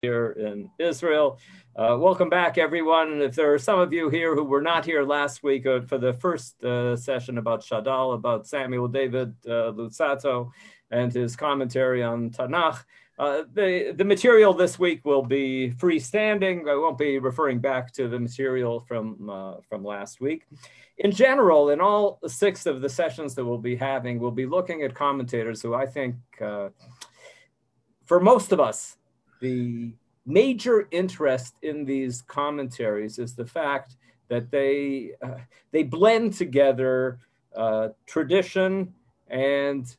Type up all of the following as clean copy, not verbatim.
here in Israel. Welcome back, everyone. And if there are some of you here who were not here last week for the first session about Shadal, about Samuel David Luzzatto and his commentary on Tanakh, the material this week will be freestanding. I won't be referring back to the material from last week. In general, in all 6 of the sessions that we'll be having, we'll be looking at commentators who I think, for most of us, the major interest in these commentaries is the fact that they blend together tradition and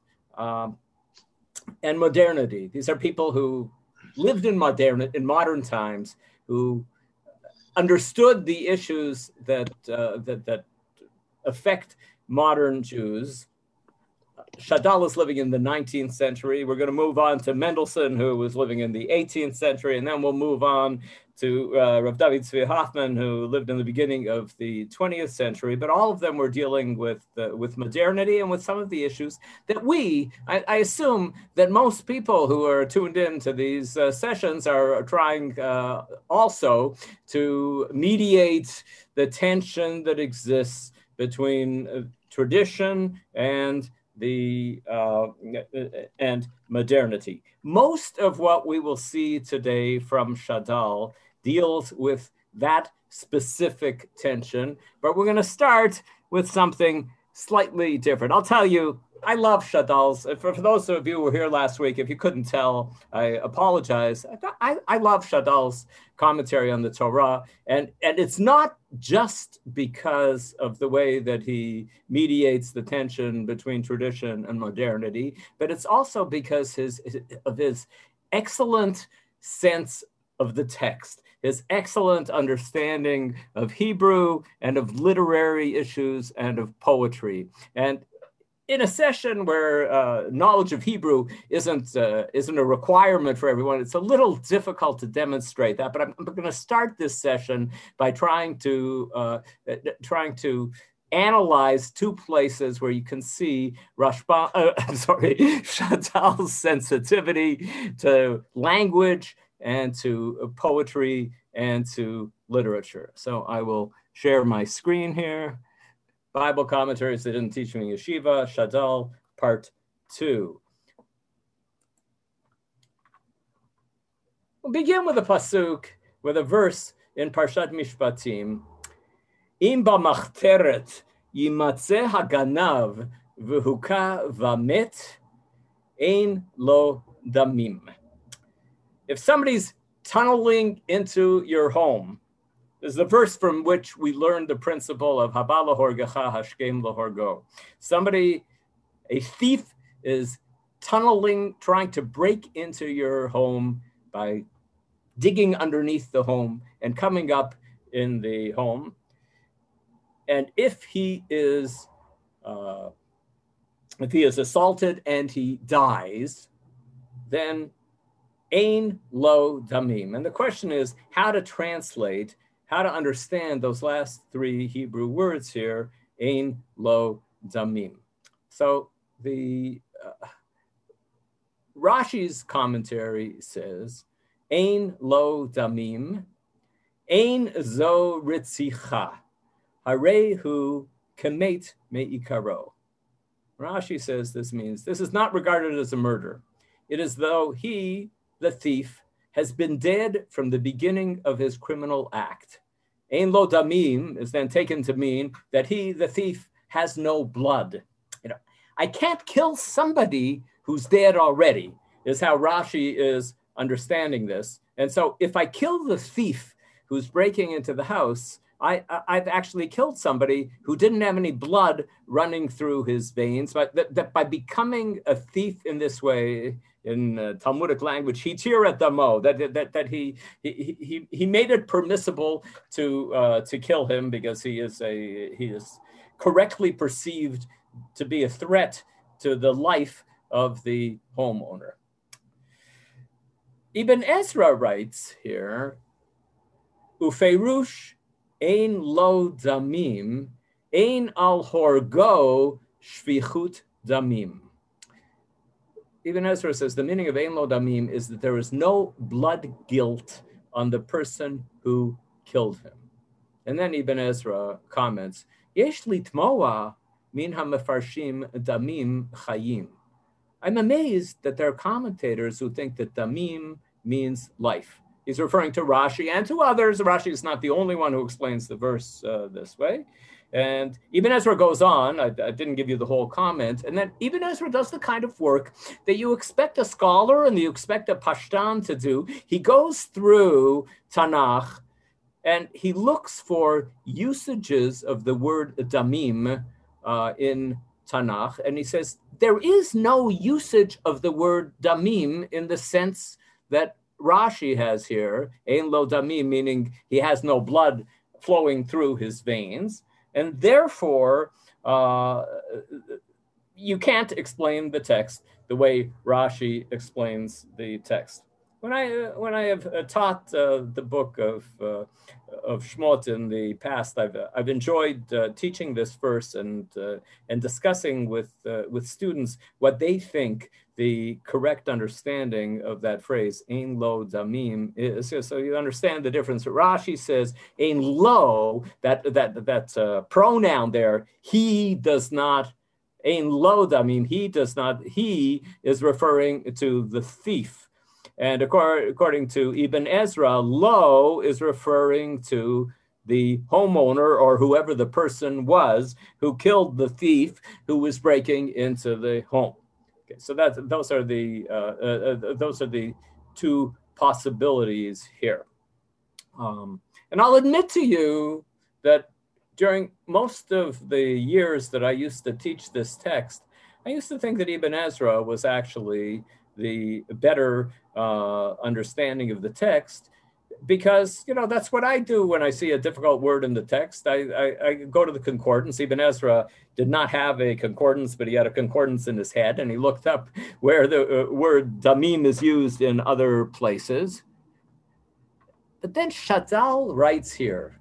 modernity. These are people who lived in modern times, who understood the issues that affect modern Jews. Shadal is living in the 19th century. We're going to move on to Mendelssohn, who was living in the 18th century, and then we'll move on to Rav David Tzvi Hoffman, who lived in the beginning of the 20th century. But all of them were dealing with modernity and with some of the issues that I assume that most people who are tuned in to these sessions are trying also to mediate the tension that exists between tradition and modernity. Most of what we will see today from Shadal deals with that specific tension, but we're going to start with something slightly different. I'll tell you, I love Shadal's. For those of you who were here last week, if you couldn't tell, I apologize. I love Shadal's commentary on the Torah, and it's not just because of the way that he mediates the tension between tradition and modernity, but it's also because of his excellent sense of the text, his excellent understanding of Hebrew and of literary issues and of poetry. And in a session where knowledge of Hebrew isn't a requirement for everyone, it's a little difficult to demonstrate that. But I'm going to start this session by trying to analyze 2 places where you can see Shadal's sensitivity to language and to poetry and to literature. So I will share my screen here. Bible commentaries they didn't teach me in yeshiva, Shadal, part 2. We'll begin with a pasuk, with a verse in Parshat Mishpatim. Im b'machteret yimatzeh haganav v'huka v'met ein lo damim. If somebody's tunneling into your home, this is the verse from which we learned the principle of Haba lahorgecha hashkem lahorgo. A thief is tunneling, trying to break into your home by digging underneath the home and coming up in the home. And if he is assaulted and he dies, then ein lo damim. And the question is how to understand those last 3 Hebrew words here, ein lo damim. So the Rashi's commentary says, ein lo damim, ein zo ritzicha, harehu kemet me'ikaro. Rashi says this means this is not regarded as a murder. It is though he, the thief, has been dead from the beginning of his criminal act. Ein lo damim is then taken to mean that he, the thief, has no blood. I can't kill somebody who's dead already, is how Rashi is understanding this. And so if I kill the thief who's breaking into the house, I've actually killed somebody who didn't have any blood running through his veins. But that by becoming a thief in this way, in Talmudic language, hitir et damo, that he made it permissible to kill him because he is correctly perceived to be a threat to the life of the homeowner. Ibn Ezra writes here, Ufeirush ein lo damim, ein al horgo shvichut damim. Ibn Ezra says the meaning of Ein Lo Damim is that there is no blood guilt on the person who killed him. And then Ibn Ezra comments, Yesh litmoa min hamefarshim damim chayim. I'm amazed that there are commentators who think that damim means life. He's referring to Rashi and to others. Rashi is not the only one who explains the verse this way. And Ibn Ezra goes on, I didn't give you the whole comment, and then Ibn Ezra does the kind of work that you expect a scholar and you expect a Pashtan to do. He goes through Tanakh and he looks for usages of the word damim in Tanakh, and he says, there is no usage of the word damim in the sense that Rashi has here, Ein Lo Damim, meaning he has no blood flowing through his veins. And therefore, you can't explain the text the way Rashi explains the text. When I have taught the book of Shmot in the past, I've enjoyed teaching this verse and discussing with students what they think the correct understanding of that phrase, Ein Lo Damim, is. So you understand the difference. Rashi says, Ein Lo, that pronoun there, he does not, Ein Lo Damim, he does not, he is referring to the thief. And according to Ibn Ezra, Lo is referring to the homeowner or whoever the person was who killed the thief who was breaking into the home. Okay, so those are the two possibilities here. And I'll admit to you that during most of the years that I used to teach this text, I used to think that Ibn Ezra was actually the better understanding of the text, because, that's what I do when I see a difficult word in the text. I go to the concordance. Ibn Ezra did not have a concordance, but he had a concordance in his head, and he looked up where the word damim is used in other places. But then Shadal writes here,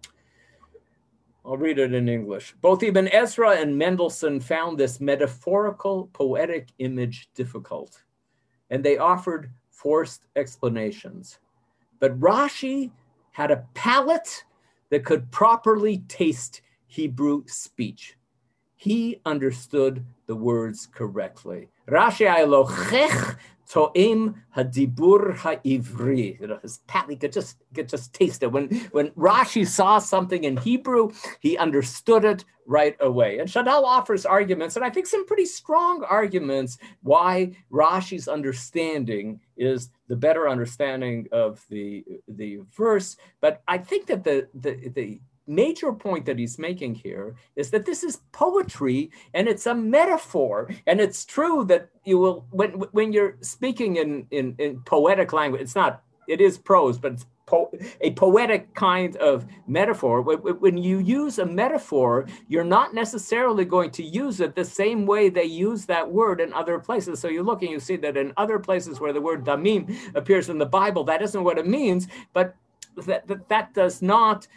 I'll read it in English. Both Ibn Ezra and Mendelssohn found this metaphorical, poetic image difficult, and they offered forced explanations. But Rashi had a palate that could properly taste Hebrew speech. He understood the words correctly. Rashi Elochech to'im hadibur ha'ivri. His palate could just taste it. When Rashi saw something in Hebrew, he understood it right away. And Shadal offers arguments, and I think some pretty strong arguments why Rashi's understanding is the better understanding of the verse. But I think that the major point that he's making here is that this is poetry and it's a metaphor. And it's true that you will, when you're speaking in poetic language, it is prose, but it's a poetic kind of metaphor. When you use a metaphor, you're not necessarily going to use it the same way they use that word in other places. So you look and you see that in other places where the word damim appears in the Bible, that isn't what it means, but that does not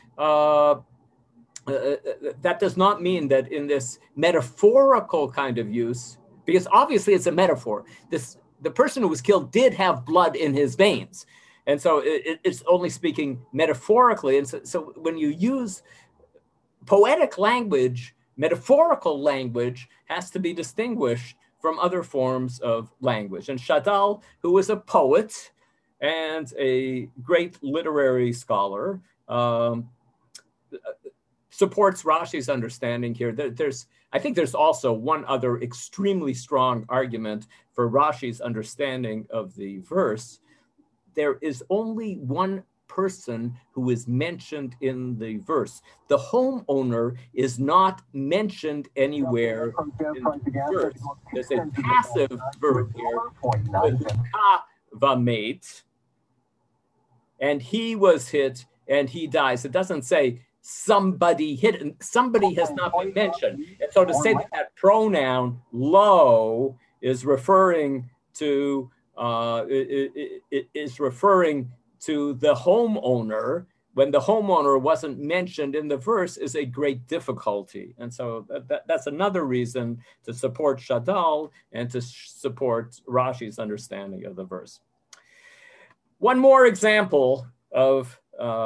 mean that in this metaphorical kind of use, because obviously it's a metaphor. The person who was killed did have blood in his veins. And so it's only speaking metaphorically. And so when you use poetic language, metaphorical language has to be distinguished from other forms of language. And Shadal, who was a poet and a great literary scholar, supports Rashi's understanding here. I think there's also one other extremely strong argument for Rashi's understanding of the verse. There is only one person who is mentioned in the verse. The homeowner is not mentioned anywhere in the verse. There's a passive verb here, vamate, and he was hit and he dies. It doesn't say somebody hit, somebody has not been mentioned. And so to say that pronoun lo is referring to the homeowner, when the homeowner wasn't mentioned in the verse is a great difficulty. And so that's another reason to support Shadal and to support Rashi's understanding of the verse. One more example of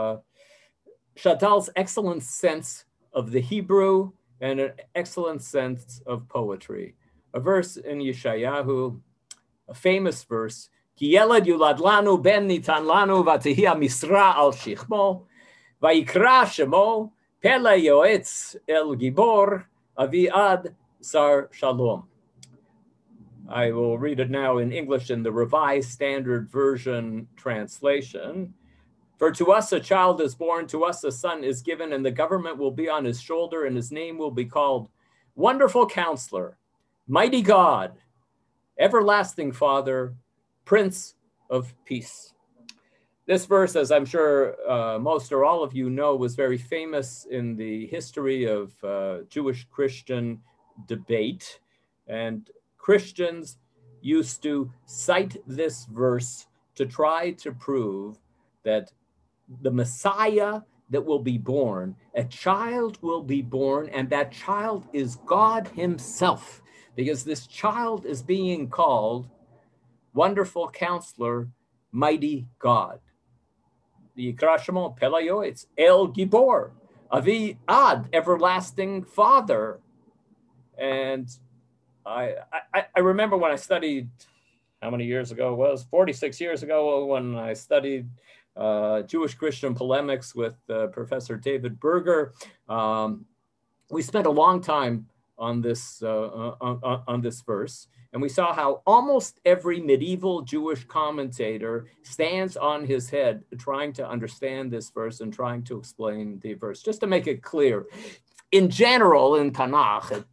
Shadal's excellent sense of the Hebrew and an excellent sense of poetry. A verse in Yeshayahu, a famous verse, Ki yeled yulad lanu ben nitan lanu v'tihia misra al shichmo vayikra shemo pele yoetz el gibor aviad sar shalom. I will read it now in English in the Revised Standard Version translation. For to us a child is born, to us a son is given, and the government will be on his shoulder, and his name will be called Wonderful Counselor, Mighty God, Everlasting Father, Prince of Peace. This verse, as I'm sure most or all of you know, was very famous in the history of Jewish-Christian debate. And Christians used to cite this verse to try to prove that the Messiah that will be born, a child will be born, and that child is God himself, because this child is being called Wonderful Counselor, Mighty God. The Yikra Shemo Pele Yoetz El Gibor, Avi Ad, Everlasting Father. And I remember when I studied, how many years ago it was? 46 years ago, when I studied Jewish-Christian polemics with Professor David Berger. We spent a long time on this verse, and we saw how almost every medieval Jewish commentator stands on his head trying to understand this verse and trying to explain the verse. Just to make it clear, in general, in Tanakh,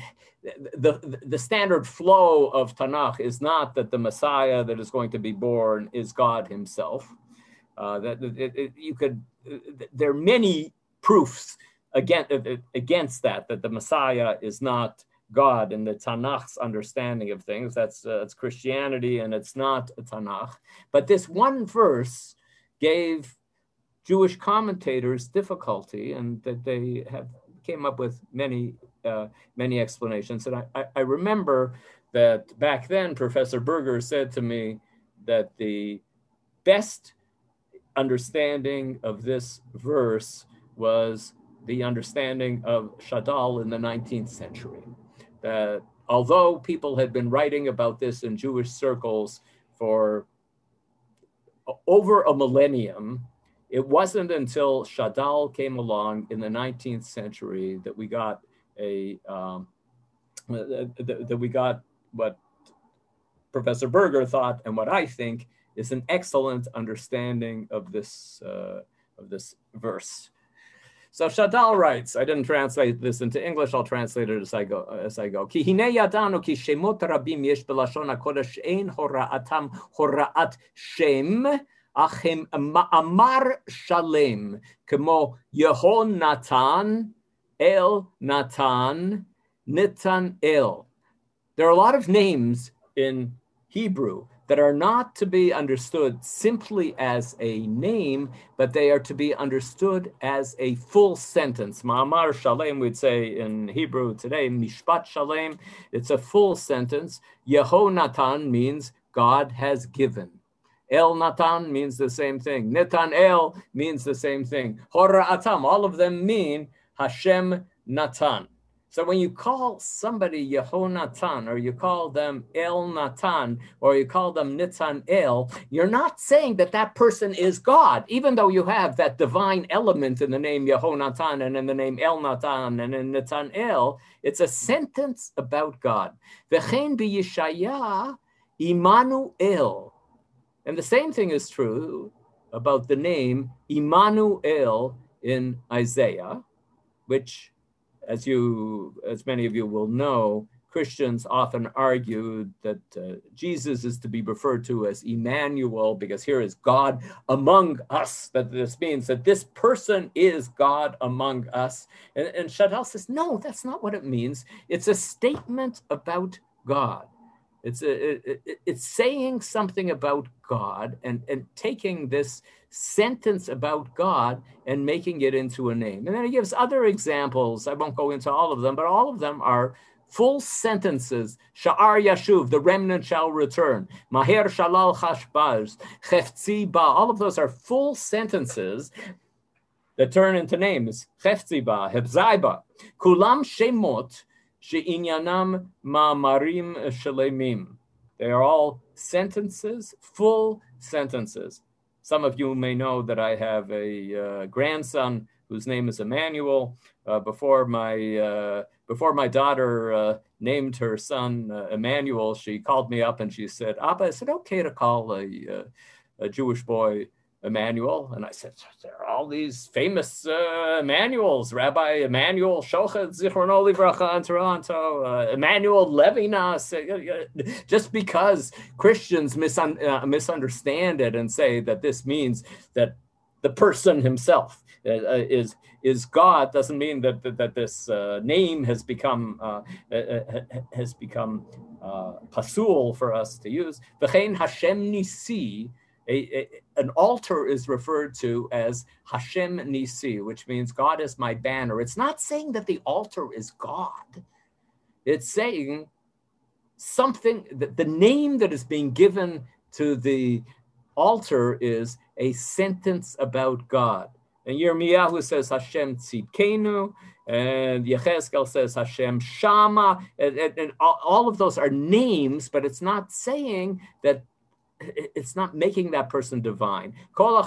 the standard flow of Tanakh is not that the Messiah that is going to be born is God himself. There are many proofs against that the Messiah is not God in the Tanakh's understanding of things. That's it's Christianity, and it's not a Tanakh. But this one verse gave Jewish commentators difficulty, and that they came up with many explanations. And I remember that back then, Professor Berger said to me that the best understanding of this verse was the understanding of Shadal in the 19th century. That although people had been writing about this in Jewish circles for over a millennium, it wasn't until Shadal came along in the 19th century that we got what Professor Berger thought, and what I think is an excellent understanding of this verse. So Shadal writes, I didn't translate this into English, I'll translate it as I go. Ki hine yadanu ki shemot rabim yesh belashon hakodesh ein hora'atam hora'at shem, achem amar shalem, kemo Yehon Natan, El Natan, Nitan El. There are a lot of names in Hebrew that are not to be understood simply as a name, but they are to be understood as a full sentence. Ma'amar Shalem, we'd say in Hebrew today, Mishpat Shalem, it's a full sentence. Yehonatan means God has given. El Natan means the same thing. Netan El means the same thing. Hora'atam, all of them mean Hashem Natan. So when you call somebody Yehonatan, or you call them El Natan, or you call them Nitan El, you're not saying that that person is God, even though you have that divine element in the name Yehonatan and in the name El Natan and in Nitan El. It's a sentence about God. V'chein b'Yeshaya Immanuel. And the same thing is true about the name Immanuel in Isaiah, which, as many of you will know, Christians often argue that Jesus is to be referred to as Emmanuel, because here is God among us, that this means that this person is God among us. And Shadal says, no, that's not what it means. It's a statement about God. It's saying something about God and taking this sentence about God and making it into a name. And then he gives other examples. I won't go into all of them, but all of them are full sentences. Sha'ar Yashuv, the remnant shall return. Maher Shalal Chashbaz, Cheftzi Ba. All of those are full sentences that turn into names. Cheftzi Ba, Hebzai Ba. Kulam Shemot, She'inyanam Ma'amarim Shalemim. They are all sentences, full sentences. Some of you may know that I have a grandson whose name is Emmanuel. Before my daughter named her son Emmanuel, she called me up and she said, "Abba, is it okay to call a Jewish boy Emmanuel?" And I said, "There are all these famous Emmanuels, Rabbi Emmanuel Shochet, Zichrono Livracha in Toronto, Emmanuel Levinas." Just because Christians misunderstand it and say that this means that the person himself is God, doesn't mean that this name has become pasul for us to use. V'chein Hashem Nisi. An altar is referred to as Hashem Nisi, which means God is my banner. It's not saying that the altar is God. It's saying something, that the name that is being given to the altar is a sentence about God. And Yirmiyahu says Hashem Tzidkenu, and Yechezkel says Hashem Shama, and all of those are names, but it's not saying that, it's not making that person divine. Then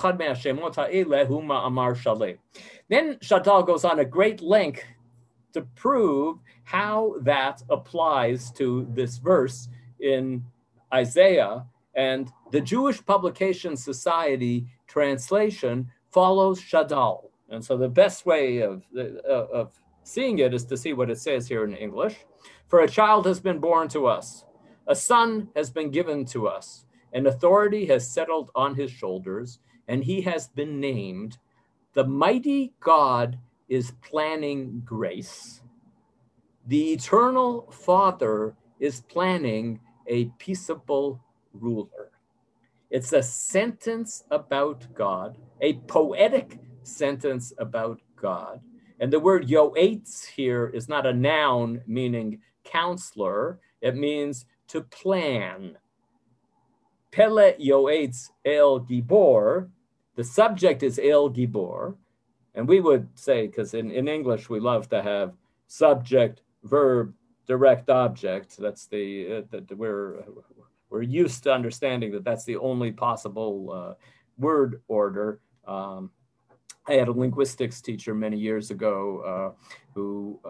Shadal goes on a great length to prove how that applies to this verse in Isaiah, and the Jewish Publication Society translation follows Shadal. And so the best way of seeing it is to see what it says here in English. For a child has been born to us, a son has been given to us, and authority has settled on his shoulders, and he has been named. The mighty God is planning grace. The eternal Father is planning a peaceable ruler. It's a sentence about God, a poetic sentence about God. And the word yoetz here is not a noun meaning counselor. It means to plan. Pele yoetz el gibor. The subject is el gibor. And we would say, because in English we love to have subject, verb, direct object. That's we're used to understanding that that's the only possible word order. I had a linguistics teacher many years ago who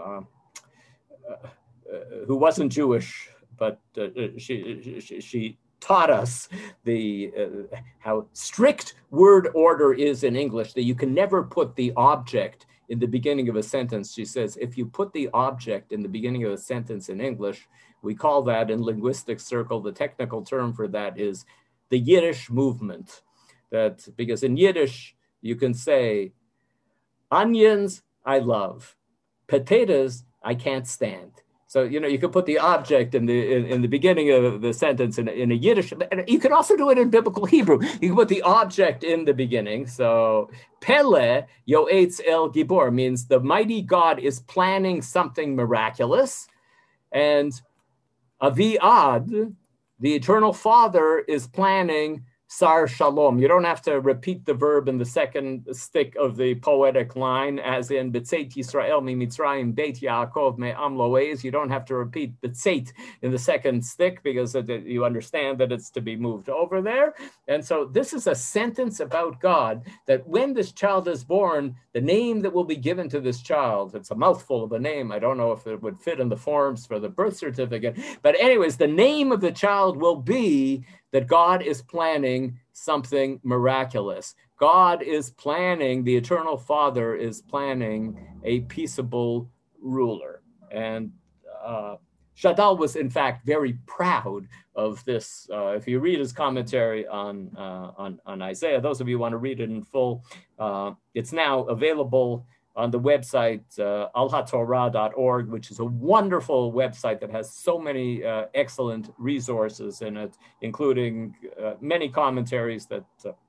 wasn't Jewish, but she taught us how strict word order is in English, that you can never put the object in the beginning of a sentence. She says, if you put the object in the beginning of a sentence in English, we call that in linguistic circle, the technical term for that is the Yiddish movement. That because in Yiddish, you can say, onions, I love. Potatoes, I can't stand. So, you can put the object in the beginning of the sentence in a Yiddish. You can also do it in biblical Hebrew. You can put the object in the beginning. So, Pele yoetz el gibor means the mighty God is planning something miraculous. And Aviad, the eternal Father, is planning Sar Shalom. You don't have to repeat the verb in the second stick of the poetic line, as in B'tzeit Yisrael mi Mitzrayim Beit Yaakov me'am lo'ez. You don't have to repeat B'tzeit in the second stick because you understand that it's to be moved over there. And so this is a sentence about God, that when this child is born, the name that will be given to this child, it's a mouthful of a name. I don't know if it would fit in the forms for the birth certificate. But anyways, the name of the child will be that God is planning something miraculous. God is planning, the eternal Father is planning a peaceable ruler. And Shadal was, in fact, very proud of this. If you read his commentary on Isaiah, those of you who want to read it in full, it's now available on the website alhatorah.org, which is a wonderful website that has so many excellent resources in it, including many commentaries that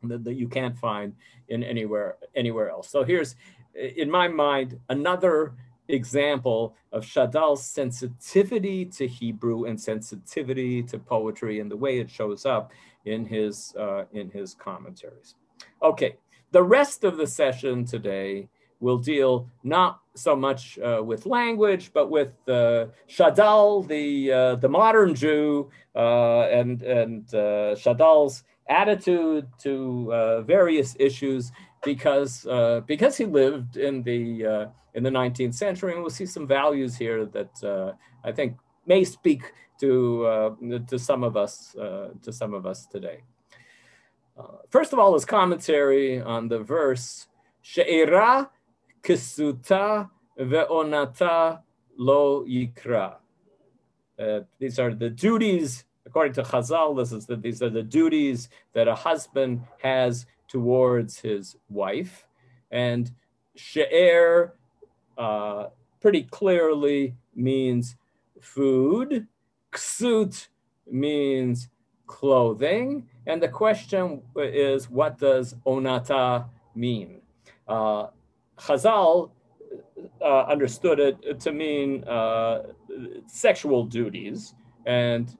that you can't find in anywhere else. So here's, in my mind, another example of Shadal's sensitivity to Hebrew and sensitivity to poetry and the way it shows up in his commentaries. Okay, the rest of the session today will deal not so much with language, but with Shadal, the modern Jew, and Shadal's attitude to various issues, because he lived in the 19th century, and we'll see some values here that I think may speak to some of us today. First of all, his commentary on the verse She'era kisuta ve'onata lo yikra. These are the duties, according to Chazal. These are the duties that a husband has towards his wife, and she'er pretty clearly means food. Ksut means clothing, and the question is, what does onata mean? Chazal understood it to mean sexual duties, and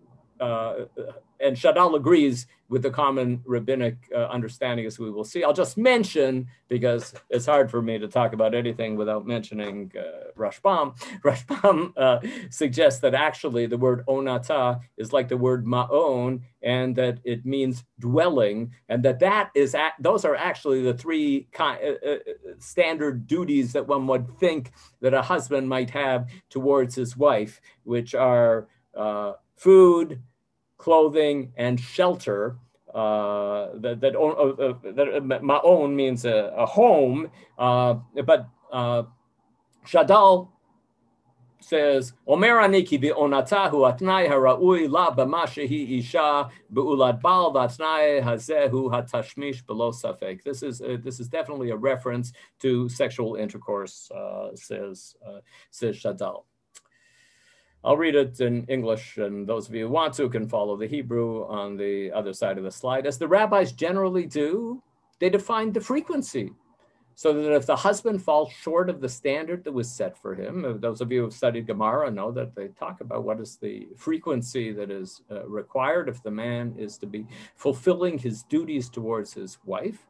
Shadal agrees with the common rabbinic understanding, as we will see. I'll just mention, because it's hard for me to talk about anything without mentioning Rashbam. Rashbam suggests that actually the word onata is like the word ma'on, and that it means dwelling, and those are actually the three standard duties that one would think that a husband might have towards his wife, which are food, clothing, and shelter. That ma'on means a home, but Shadal says, Omer aniki be'onatahu atnai hara'ui la b'ma shehi isha be'ulad bal v'atnai hazehu hatashmish below safek. This is definitely a reference to sexual intercourse, says Shadal. I'll read it in English, and those of you who want to can follow the Hebrew on the other side of the slide. As the rabbis generally do, they define the frequency, so that if the husband falls short of the standard that was set for him, those of you who have studied Gemara know that they talk about what is the frequency that is required if the man is to be fulfilling his duties towards his wife.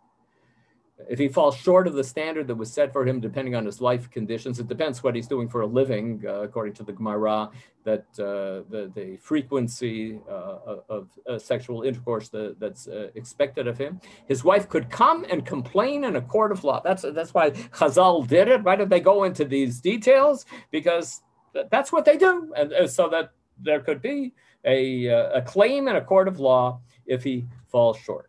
If he falls short of the standard that was set for him, depending on his life conditions, it depends what he's doing for a living, according to the Gemara, that the frequency of sexual intercourse that's expected of him. His wife could come and complain in a court of law. That's why Chazal did it. Why did they go into these details? Because that's what they do, and so that there could be a claim in a court of law if he falls short.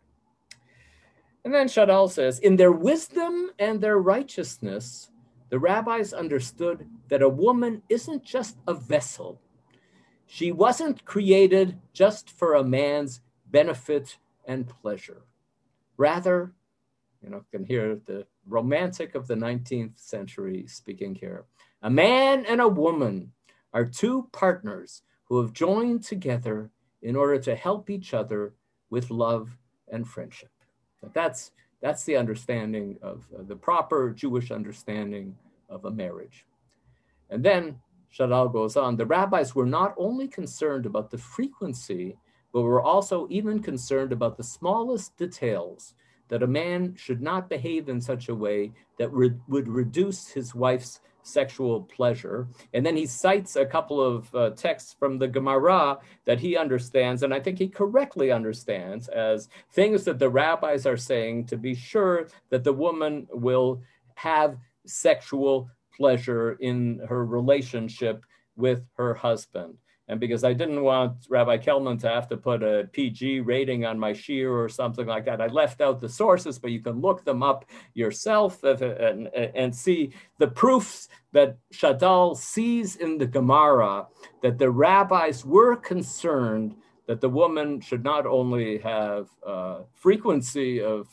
And then Shadal says, in their wisdom and their righteousness, the rabbis understood that a woman isn't just a vessel. She wasn't created just for a man's benefit and pleasure. Rather, you can hear the romantic of the 19th century speaking here. A man and a woman are two partners who have joined together in order to help each other with love and friendship. That's the understanding of the proper Jewish understanding of a marriage. And then Shadal goes on, the rabbis were not only concerned about the frequency, but were also even concerned about the smallest details, that a man should not behave in such a way that would reduce his wife's sexual pleasure. And then he cites a couple of texts from the Gemara that he understands, and I think he correctly understands, as things that the rabbis are saying to be sure that the woman will have sexual pleasure in her relationship with her husband. And because I didn't want Rabbi Kelman to have to put a PG rating on my shiur or something like that, I left out the sources, but you can look them up yourself and see the proofs that Shadal sees in the Gemara, that the rabbis were concerned that the woman should not only have frequency of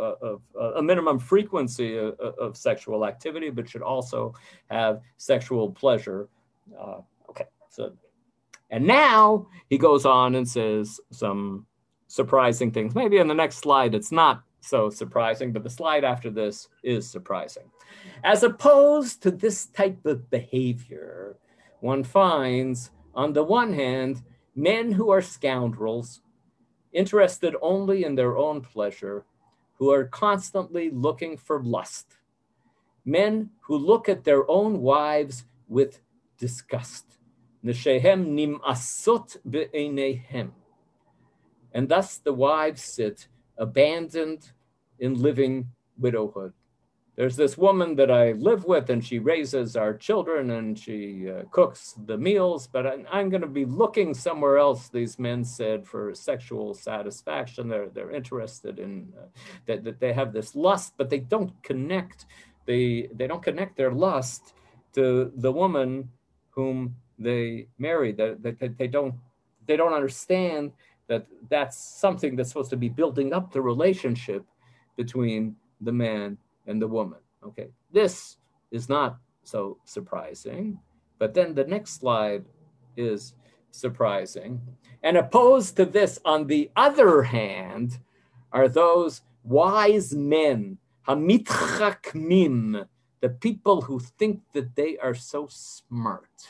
a minimum frequency of sexual activity, but should also have sexual pleasure. And now he goes on and says some surprising things. Maybe in the next slide it's not so surprising, but the slide after this is surprising. As opposed to this type of behavior, one finds, on the one hand, men who are scoundrels, interested only in their own pleasure, who are constantly looking for lust. Men who look at their own wives with disgust. Neshehem nim'asot be'einehem. And thus the wives sit abandoned in living widowhood. There's this woman that I live with, and she raises our children, and she cooks the meals, but I'm going to be looking somewhere else, these men said, for sexual satisfaction. They're interested in that they have this lust, but they don't connect. They don't connect their lust to the woman whom they marry. They don't understand that that's something that's supposed to be building up the relationship between the man and the woman. Okay, this is not so surprising, but then the next slide is surprising. And opposed to this, on the other hand, are those wise men, hamitchakmim, the people who think that they are so smart,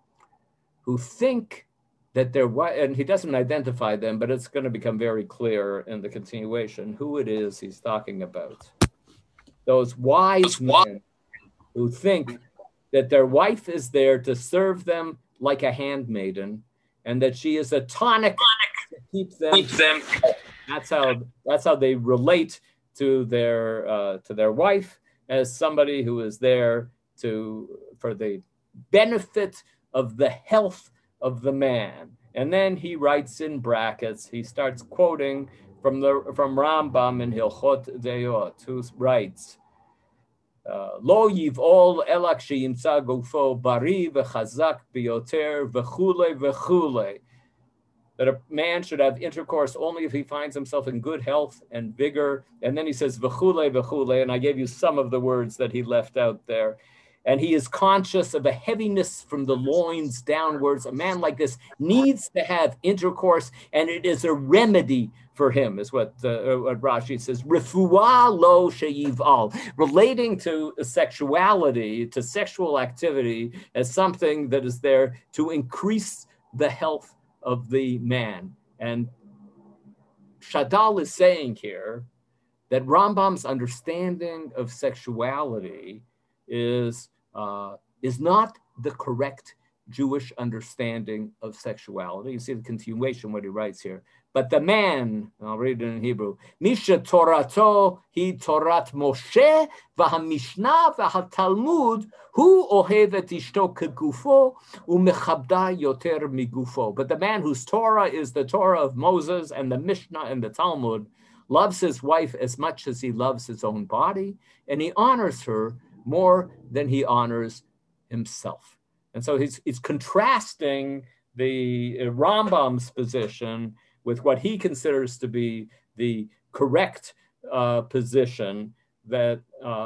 who think that they're, and he doesn't identify them, but it's going to become very clear in the continuation who it is he's talking about. Those wise men who think that their wife is there to serve them like a handmaiden, and that she is a tonic to keep them. That's how they relate to their wife, as somebody who is there for the benefit of the health of the man. And then he writes in brackets, he starts quoting from Rambam in Hilchot Deot, who writes, Lo yiv'ol ela ksheyimtza gufo bari v'chazak biyoter v'chule v'chule. That a man should have intercourse only if he finds himself in good health and vigor. And then he says v'chule v'chule, and I gave you some of the words that he left out there. And he is conscious of a heaviness from the loins downwards. A man like this needs to have intercourse, and it is a remedy for him, is what Rashi says. Refuah lo sheyival, relating to sexuality, to sexual activity, as something that is there to increase the health of the man. And Shadal is saying here that Rambam's understanding of sexuality is not the correct Jewish understanding of sexuality. You see the continuation, what he writes here. But the man, I'll read it in Hebrew, Misha Torato hi Torat Moshe v'hamishna v'hatalmud hu ohev et ishto kegufo umechabda yoter migufo. But the man whose Torah is the Torah of Moses, and the Mishnah and the Talmud loves his wife as much as he loves his own body, and he honors her more than he honors himself. And so he's contrasting the Rambam's position with what he considers to be the correct position, that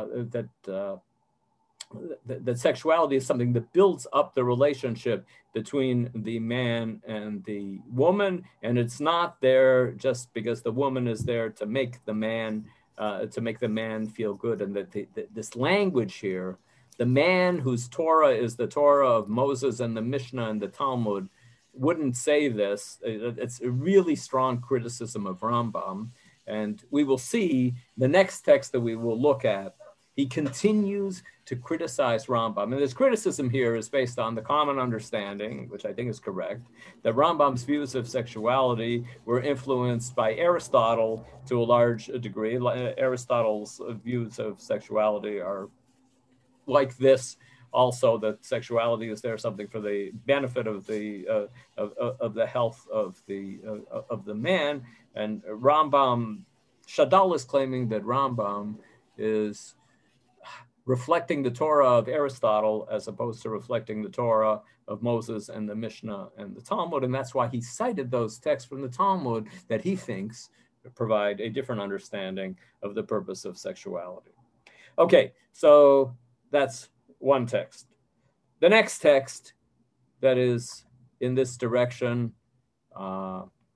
sexuality is something that builds up the relationship between the man and the woman, and it's not there just because the woman is there to make the man feel good. And that this language here, the man whose Torah is the Torah of Moses and the Mishnah and the Talmud, wouldn't say this. It's a really strong criticism of Rambam. And we will see the next text that we will look at, he continues to criticize Rambam. And this criticism here is based on the common understanding, which I think is correct, that Rambam's views of sexuality were influenced by Aristotle to a large degree. Aristotle's views of sexuality are like this also, that sexuality is there something for the benefit of the health of the man. And Rambam, Shadal is claiming that Rambam is reflecting the Torah of Aristotle as opposed to reflecting the Torah of Moses and the Mishnah and the Talmud. And that's why he cited those texts from the Talmud that he thinks provide a different understanding of the purpose of sexuality. Okay, so that's one text. The next text that is in this direction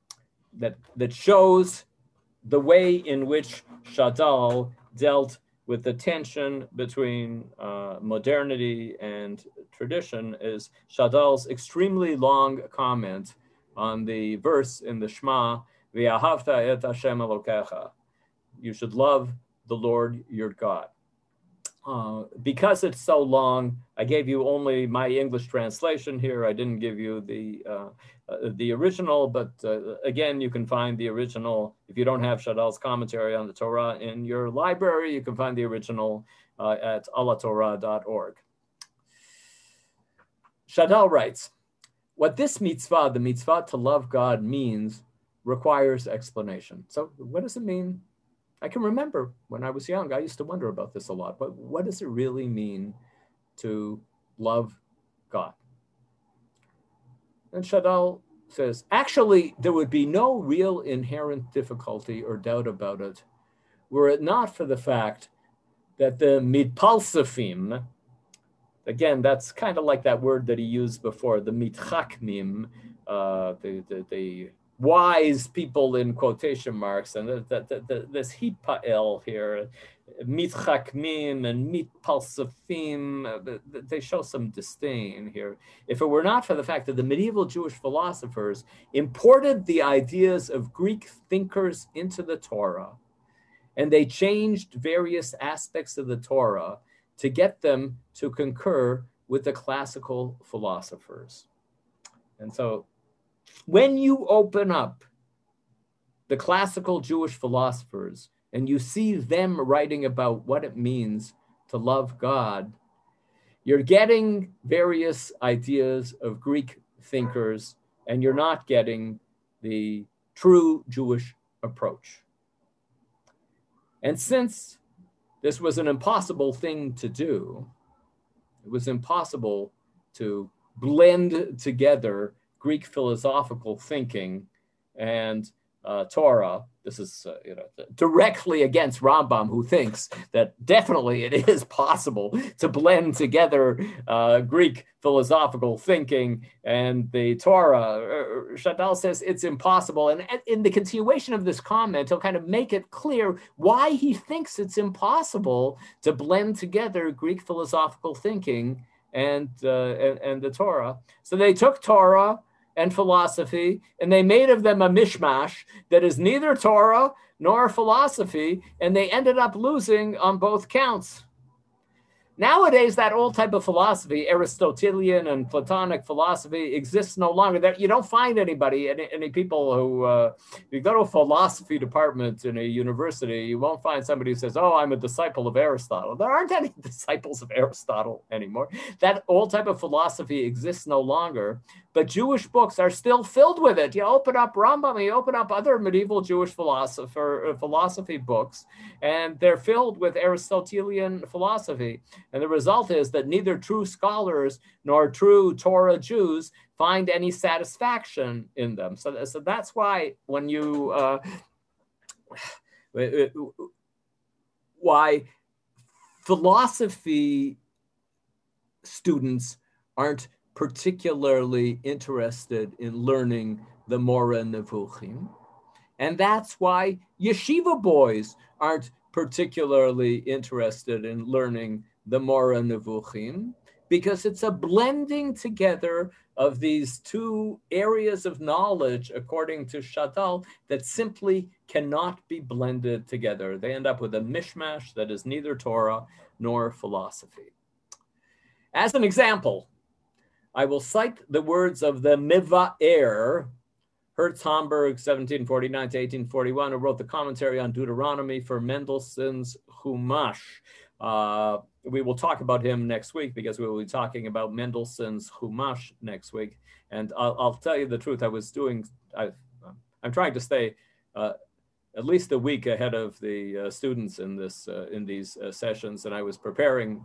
that shows the way in which Shadal dealt with the tension between modernity and tradition is Shadal's extremely long comment on the verse in the Shema, V'ahavta et Hashem Elokecha. You should love the Lord your God. Because it's so long, I gave you only my English translation here. I didn't give you the original, but again, you can find the original. If you don't have Shadal's commentary on the Torah in your library, you can find the original at alatorah.org. Shadal writes, what this mitzvah, the mitzvah to love God, means requires explanation. So what does it mean? I can remember when I was young, I used to wonder about this a lot, but what does it really mean to love God? And Shadal says, actually, there would be no real inherent difficulty or doubt about it were it not for the fact that the mitpalsafim, again, that's kind of like that word that he used before, the mitchakmim, the wise people in quotation marks, and this hitpael here, mitchakmim and mitpalsafim, they show some disdain here. If it were not for the fact that the medieval Jewish philosophers imported the ideas of Greek thinkers into the Torah, and they changed various aspects of the Torah to get them to concur with the classical philosophers. And so when you open up the classical Jewish philosophers and you see them writing about what it means to love God, you're getting various ideas of Greek thinkers, and you're not getting the true Jewish approach. And since this was an impossible thing to do, it was impossible to blend together Greek philosophical thinking and Torah. This is directly against Rambam, who thinks that definitely it is possible to blend together Greek philosophical thinking and the Torah. Shadal says it's impossible. And in the continuation of this comment, he'll kind of make it clear why he thinks it's impossible to blend together Greek philosophical thinking and the Torah. So they took Torah and philosophy, and they made of them a mishmash that is neither Torah nor philosophy, and they ended up losing on both counts. Nowadays, that old type of philosophy, Aristotelian and Platonic philosophy, exists no longer. You don't find any people who, you go to a philosophy department in a university, you won't find somebody who says, oh, I'm a disciple of Aristotle. There aren't any disciples of Aristotle anymore. That old type of philosophy exists no longer, but Jewish books are still filled with it. You open up Rambam, you open up other medieval Jewish philosophy books, and they're filled with Aristotelian philosophy. And the result is that neither true scholars nor true Torah Jews find any satisfaction in them. So that's why when you, why philosophy students aren't particularly interested in learning the Moreh Nevuchim. And that's why yeshiva boys aren't particularly interested in learning the Moreh Nevuchim, because it's a blending together of these two areas of knowledge, according to Shadal, that simply cannot be blended together. They end up with a mishmash that is neither Torah nor philosophy. As an example, I will cite the words of the Mivaer, Hertz Homburg, 1749 to 1841, who wrote the commentary on Deuteronomy for Mendelssohn's Chumash. We will talk about him next week because we will be talking about Mendelssohn's Chumash next week. And I'll tell you the truth, I'm trying to stay at least a week ahead of the students in these sessions, and I was preparing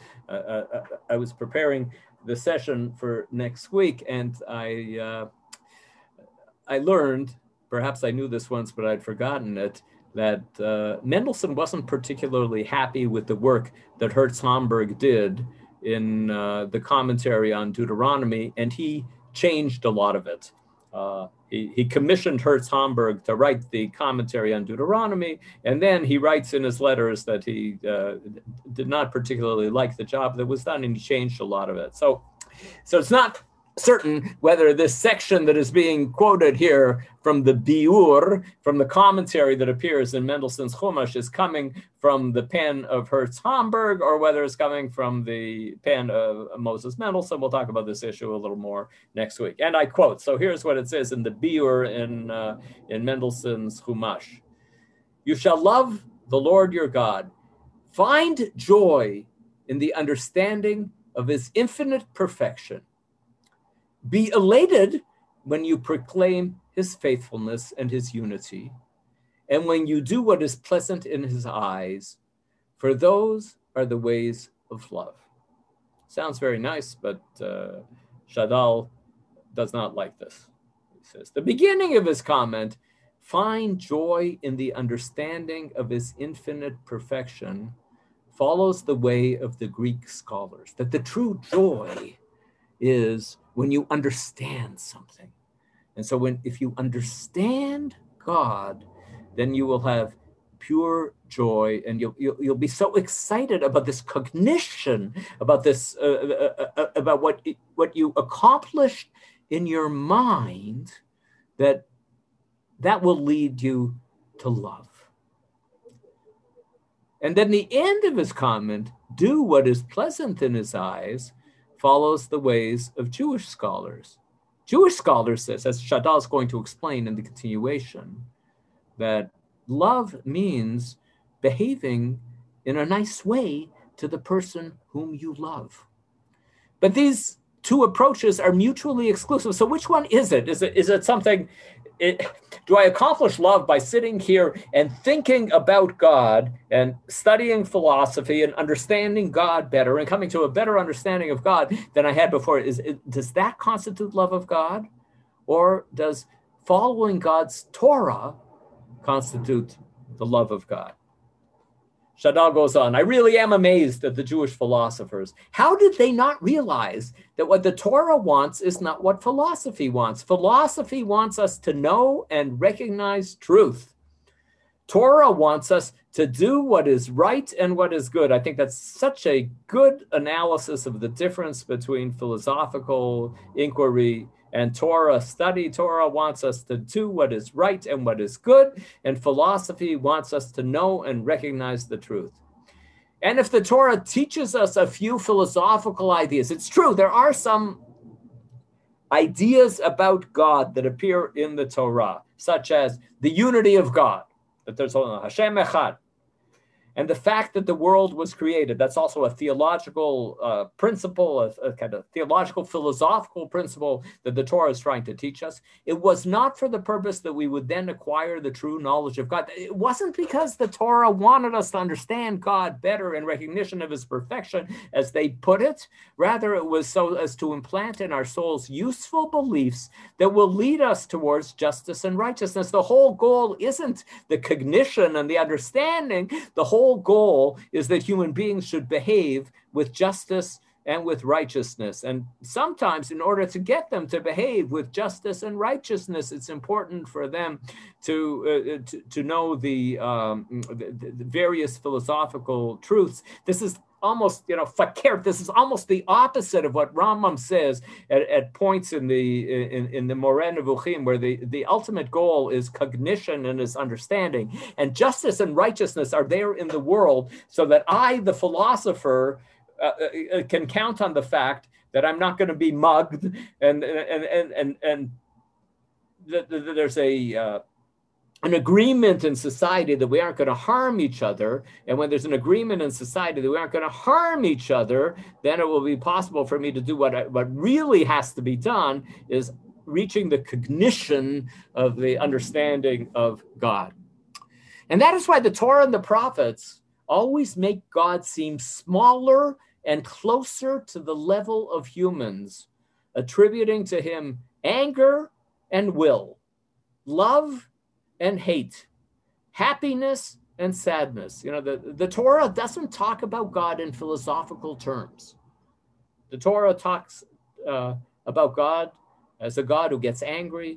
the session for next week, and I learned, perhaps I knew this once, but I'd forgotten it, that Mendelssohn wasn't particularly happy with the work that Hertz Homburg did in the commentary on Deuteronomy, and he changed a lot of it. he commissioned Hertz Homburg to write the commentary on Deuteronomy, and then he writes in his letters that he did not particularly like the job that was done, and he changed a lot of it. So it's not certain whether this section that is being quoted here from the Biur, from the commentary that appears in Mendelssohn's Chumash, is coming from the pen of Hertz Homburg or whether it's coming from the pen of Moses Mendelssohn. We'll talk about this issue a little more next week. And I quote, so here's what it says in the Biur in Mendelssohn's Chumash. You shall love the Lord your God. Find joy in the understanding of his infinite perfection. Be elated when you proclaim his faithfulness and his unity, and when you do what is pleasant in his eyes, for those are the ways of love. Sounds very nice, but Shadal does not like this. He says, the beginning of his comment, find joy in the understanding of his infinite perfection, follows the way of the Greek scholars, that the true joy is when you understand something. And so if you understand God, then you will have pure joy, and you'll be so excited about this cognition, about this, about what you accomplished in your mind, that will lead you to love. And then the end of his comment, do what is pleasant in his eyes, follows the ways of Jewish scholars. Jewish scholars says, as Shadal is going to explain in the continuation, that love means behaving in a nice way to the person whom you love. But these two approaches are mutually exclusive. So which one is it? Is it something, do I accomplish love by sitting here and thinking about God and studying philosophy and understanding God better and coming to a better understanding of God than I had before? Does that constitute love of God? Or does following God's Torah constitute the love of God? Shadal goes on, I really am amazed at the Jewish philosophers. How did they not realize that what the Torah wants is not what philosophy wants? Philosophy wants us to know and recognize truth. Torah wants us to do what is right and what is good. I think that's such a good analysis of the difference between philosophical inquiry and Torah study. Torah wants us to do what is right and what is good, and philosophy wants us to know and recognize the truth. And if the Torah teaches us a few philosophical ideas, it's true, there are some ideas about God that appear in the Torah, such as the unity of God, that there's Hashem Echad, and the fact that the world was created. That's also a theological principle, a kind of theological, philosophical principle that the Torah is trying to teach us. It was not for the purpose that we would then acquire the true knowledge of God. It wasn't because the Torah wanted us to understand God better in recognition of his perfection, as they put it. Rather, it was so as to implant in our souls useful beliefs that will lead us towards justice and righteousness. The whole goal isn't the cognition and the understanding. The whole goal is that human beings should behave with justice and with righteousness. And sometimes in order to get them to behave with justice and righteousness, it's important for them to know the various philosophical truths. This is almost, fakir. This is almost the opposite of what Rambam says at points in the Moreh Nevuchim, where the ultimate goal is cognition and is understanding. And justice and righteousness are there in the world so that I, the philosopher, can count on the fact that I'm not going to be mugged, and there's an agreement in society that we aren't going to harm each other. And when there's an agreement in society that we aren't going to harm each other, then it will be possible for me to do what really has to be done, is reaching the cognition of the understanding of God. And that is why the Torah and the prophets always make God seem smaller and closer to the level of humans, attributing to him anger and will, love and hate, happiness and sadness. The Torah doesn't talk about God in philosophical terms. The Torah talks about God as a God who gets angry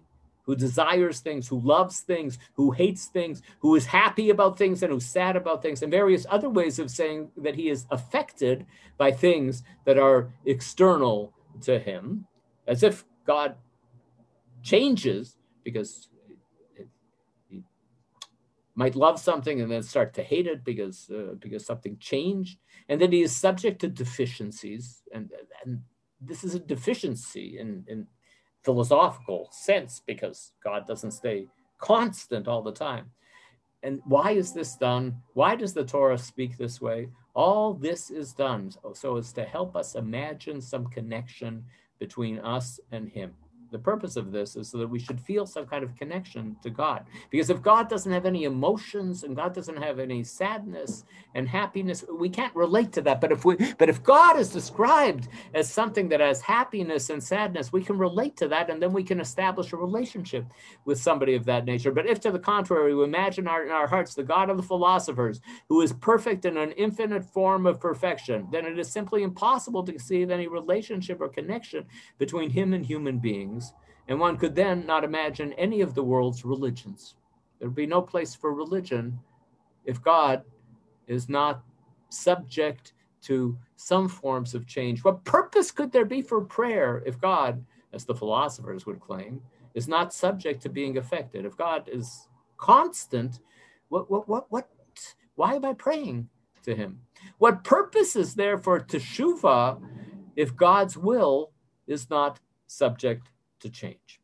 who desires things, who loves things, who hates things, who is happy about things and who's sad about things, and various other ways of saying that he is affected by things that are external to him, as if God changes because he might love something and then start to hate it because something changed, and that he is subject to deficiencies, and this is a deficiency in philosophical sense because God doesn't stay constant all the time. And why is this done? Why does the Torah speak this way? All this is done so as to help us imagine some connection between us and him. The purpose of this is so that we should feel some kind of connection to God. Because if God doesn't have any emotions and God doesn't have any sadness and happiness, we can't relate to that. But if God is described as something that has happiness and sadness, we can relate to that, and then we can establish a relationship with somebody of that nature. But if, to the contrary, we imagine in our hearts the God of the philosophers, who is perfect in an infinite form of perfection, then it is simply impossible to conceive any relationship or connection between him and human beings. And one could then not imagine any of the world's religions. There would be no place for religion if God is not subject to some forms of change. What purpose could there be for prayer if God, as the philosophers would claim, is not subject to being affected? If God is constant, why am I praying to him? What purpose is there for teshuvah if God's will is not subject to change?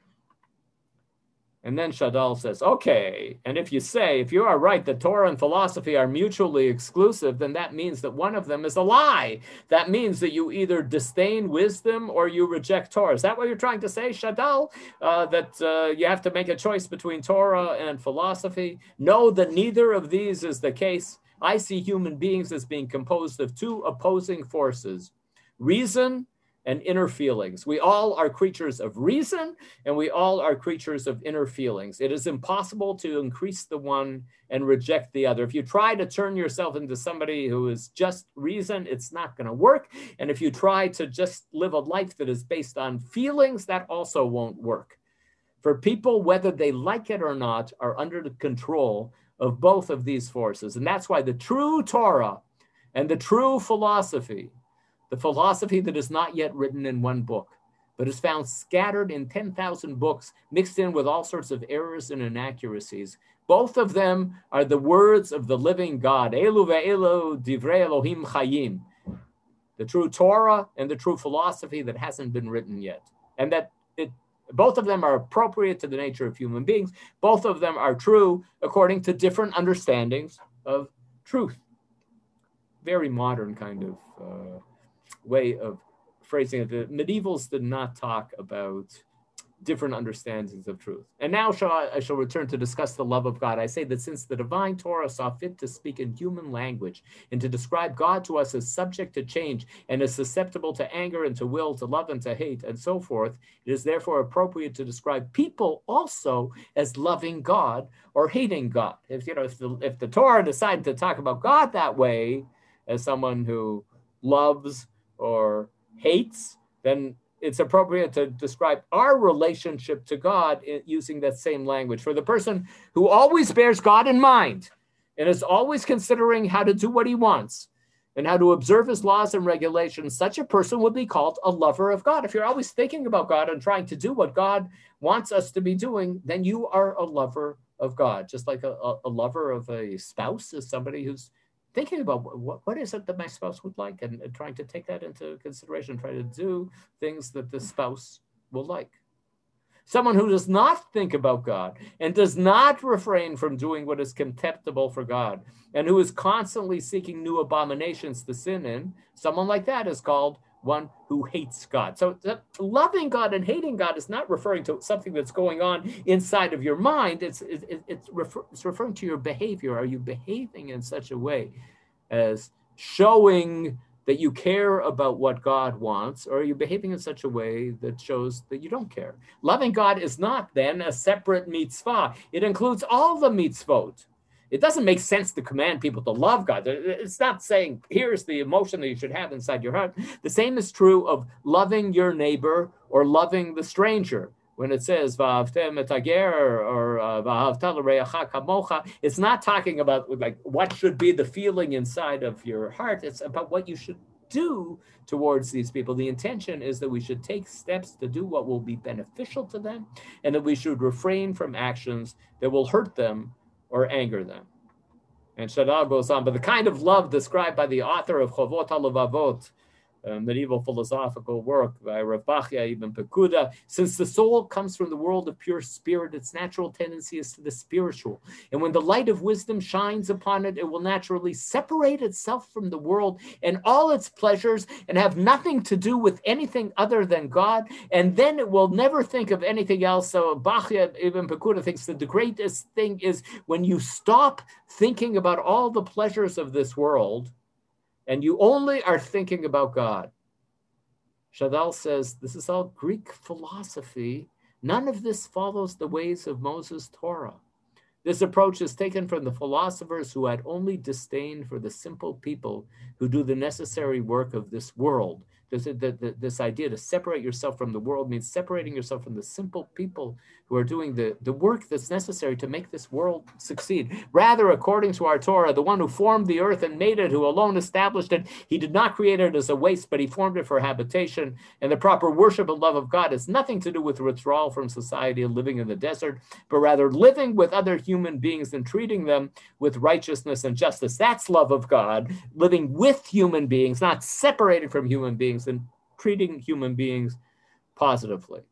And then Shadal says, okay, and if you are right that Torah and philosophy are mutually exclusive, then that means that one of them is a lie. That means that you either disdain wisdom or you reject Torah. Is that what you're trying to say, Shadal? That you have to make a choice between Torah and philosophy? No, that neither of these is the case. I see human beings as being composed of two opposing forces, reason and inner feelings. We all are creatures of reason, and we all are creatures of inner feelings. It is impossible to increase the one and reject the other. If you try to turn yourself into somebody who is just reason, it's not going to work. And if you try to just live a life that is based on feelings, that also won't work. For people, whether they like it or not, are under the control of both of these forces. And that's why the true Torah and the true philosophy, the philosophy that is not yet written in one book, but is found scattered in 10,000 books, mixed in with all sorts of errors and inaccuracies. Both of them are the words of the living God. Elu ve'elu divrei Elohim chayim. The true Torah and the true philosophy that hasn't been written yet. And that both of them are appropriate to the nature of human beings. Both of them are true according to different understandings of truth. Very modern kind of way of phrasing it. The medievals did not talk about different understandings of truth. And now I shall return to discuss the love of God. I say that since the divine Torah saw fit to speak in human language and to describe God to us as subject to change and as susceptible to anger and to will, to love and to hate, and so forth, it is therefore appropriate to describe people also as loving God or hating God. If the Torah decided to talk about God that way, as someone who loves or hates, then it's appropriate to describe our relationship to God using that same language. For the person who always bears God in mind and is always considering how to do what he wants and how to observe his laws and regulations, such a person would be called a lover of God. If you're always thinking about God and trying to do what God wants us to be doing, then you are a lover of God. Just like a lover of a spouse is somebody who's thinking about what is it that my spouse would like, and trying to take that into consideration, try to do things that the spouse will like. Someone who does not think about God and does not refrain from doing what is contemptible for God, and who is constantly seeking new abominations to sin in, someone like that is called one who hates God. So loving God and hating God is not referring to something that's going on inside of your mind. It's referring to your behavior. Are you behaving in such a way as showing that you care about what God wants, or are you behaving in such a way that shows that you don't care? Loving God is not then a separate mitzvah. It includes all the mitzvot. It doesn't make sense to command people to love God. It's not saying, here's the emotion that you should have inside your heart. The same is true of loving your neighbor or loving the stranger. when it says "Va'avtem et hager" or "Va'avta l'reacha kamocha," it's not talking about like what should be the feeling inside of your heart. It's about what you should do towards these people. The intention is that we should take steps to do what will be beneficial to them, and that we should refrain from actions that will hurt them or anger them. And Shadal goes on, but the kind of love described by the author of Chovot HaLevavot, a medieval philosophical work by Rav Bachya Ibn Pekuda, since the soul comes from the world of pure spirit, its natural tendency is to the spiritual. And when the light of wisdom shines upon it, it will naturally separate itself from the world and all its pleasures and have nothing to do with anything other than God. And then it will never think of anything else. So Bachya Ibn Pekuda thinks that the greatest thing is when you stop thinking about all the pleasures of this world and you only are thinking about God. Shadal says, this is all Greek philosophy. None of this follows the ways of Moses' Torah. This approach is taken from the philosophers who had only disdain for the simple people who do the necessary work of this world. This idea to separate yourself from the world means separating yourself from the simple people who are doing the work that's necessary to make this world succeed. Rather, according to our Torah, the one who formed the earth and made it, who alone established it, he did not create it as a waste, but he formed it for habitation. And the proper worship and love of God has nothing to do with withdrawal from society and living in the desert, but rather living with other human beings and treating them with righteousness and justice. That's love of God, living with human beings, not separated from human beings, and treating human beings positively.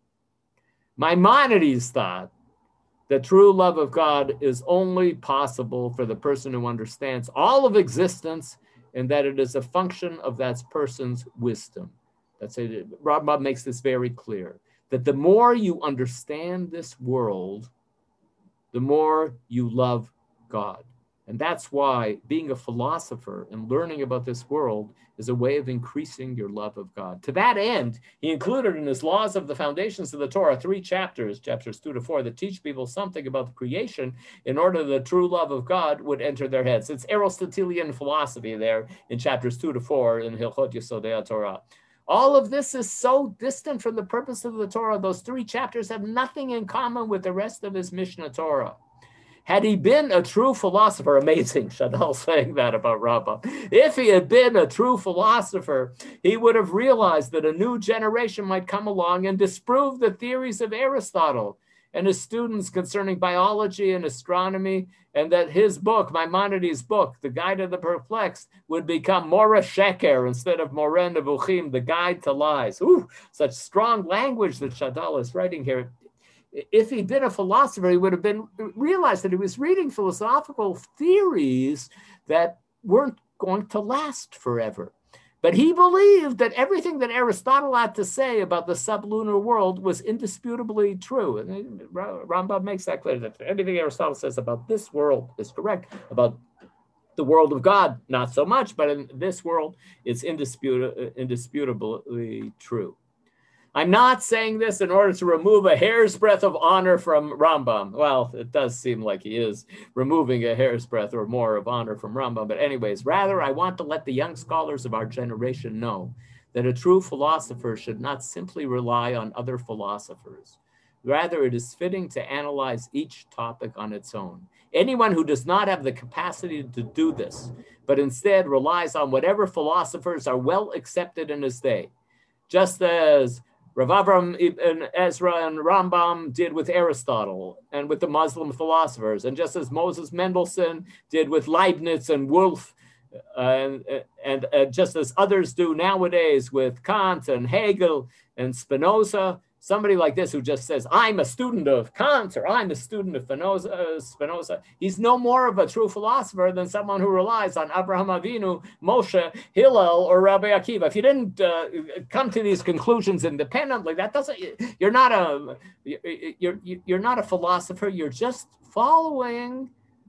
Maimonides thought that true love of God is only possible for the person who understands all of existence and that it is a function of that person's wisdom. That's it. Rambam makes this very clear, that the more you understand this world, the more you love God. And that's why being a philosopher and learning about this world is a way of increasing your love of God. To that end, he included in his Laws of the Foundations of the Torah 3 chapters, chapters 2 to 4, that teach people something about the creation in order that the true love of God would enter their heads. It's Aristotelian philosophy there in chapters 2 to 4 in Hilchot Yesodei Torah. All of this is so distant from the purpose of the Torah. Those 3 chapters have nothing in common with the rest of his Mishnah Torah. Had he been a true philosopher, amazing, Shadal saying that about Rambam. If he had been a true philosopher, he would have realized that a new generation might come along and disprove the theories of Aristotle and his students concerning biology and astronomy, and that his book, Maimonides' book, The Guide of the Perplexed, would become Mora Sheker instead of Moreh Nevuchim, the Guide to Lies. Ooh, such strong language that Shadal is writing here. If he'd been a philosopher, he would have realized that he was reading philosophical theories that weren't going to last forever. But he believed that everything that Aristotle had to say about the sublunar world was indisputably true. And Rambam makes that clear, that anything Aristotle says about this world is correct. About the world of God, not so much, but in this world, it's indisputably true. I'm not saying this in order to remove a hair's breadth of honor from Rambam. Well, it does seem like he is removing a hair's breadth or more of honor from Rambam. But anyways, rather, I want to let the young scholars of our generation know that a true philosopher should not simply rely on other philosophers. Rather, it is fitting to analyze each topic on its own. Anyone who does not have the capacity to do this, but instead relies on whatever philosophers are well accepted in his day, just as Rav Avram Ibn Ezra and Rambam did with Aristotle and with the Muslim philosophers, and just as Moses Mendelssohn did with Leibniz and Wolff, and just as others do nowadays with Kant and Hegel and Spinoza. Somebody like this who just says, I'm a student of Kant or I'm a student of Spinoza, he's no more of a true philosopher than someone who relies on Abraham Avinu, Moshe, Hillel, or Rabbi Akiva. If you didn't come to these conclusions independently, that doesn't. You're not a philosopher. You're just following.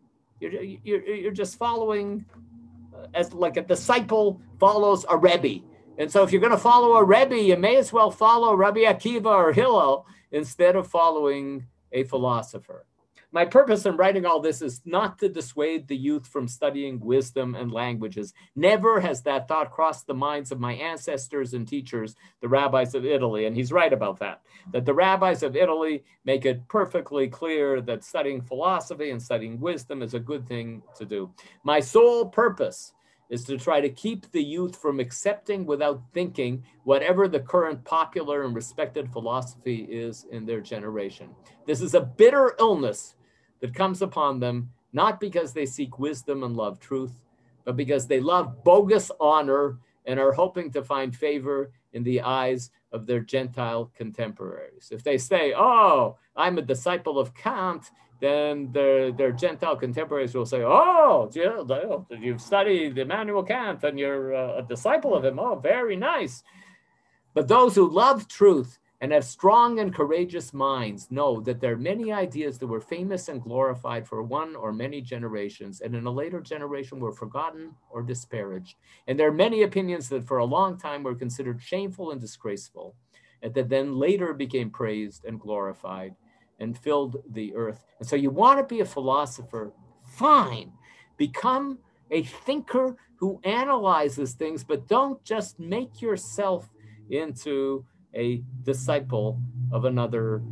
You're just following as like a disciple follows a rebbe. And so if you're going to follow a Rebbe, you may as well follow Rabbi Akiva or Hillel instead of following a philosopher. My purpose in writing all this is not to dissuade the youth from studying wisdom and languages. Never has that thought crossed the minds of my ancestors and teachers, the rabbis of Italy. And he's right about that the rabbis of Italy make it perfectly clear that studying philosophy and studying wisdom is a good thing to do. My sole purpose is to try to keep the youth from accepting without thinking whatever the current popular and respected philosophy is in their generation. This is a bitter illness that comes upon them, not because they seek wisdom and love truth, but because they love bogus honor and are hoping to find favor in the eyes of their Gentile contemporaries. If they say, oh, I'm a disciple of Kant, then their Gentile contemporaries will say, oh, you've studied Immanuel Kant and you're a disciple of him. Oh, very nice. But those who love truth and have strong and courageous minds know that there are many ideas that were famous and glorified for one or many generations, and in a later generation were forgotten or disparaged. And there are many opinions that for a long time were considered shameful and disgraceful, and that then later became praised and glorified and filled the earth. And so you want to be a philosopher, fine. Become a thinker who analyzes things, but don't just make yourself into a disciple of another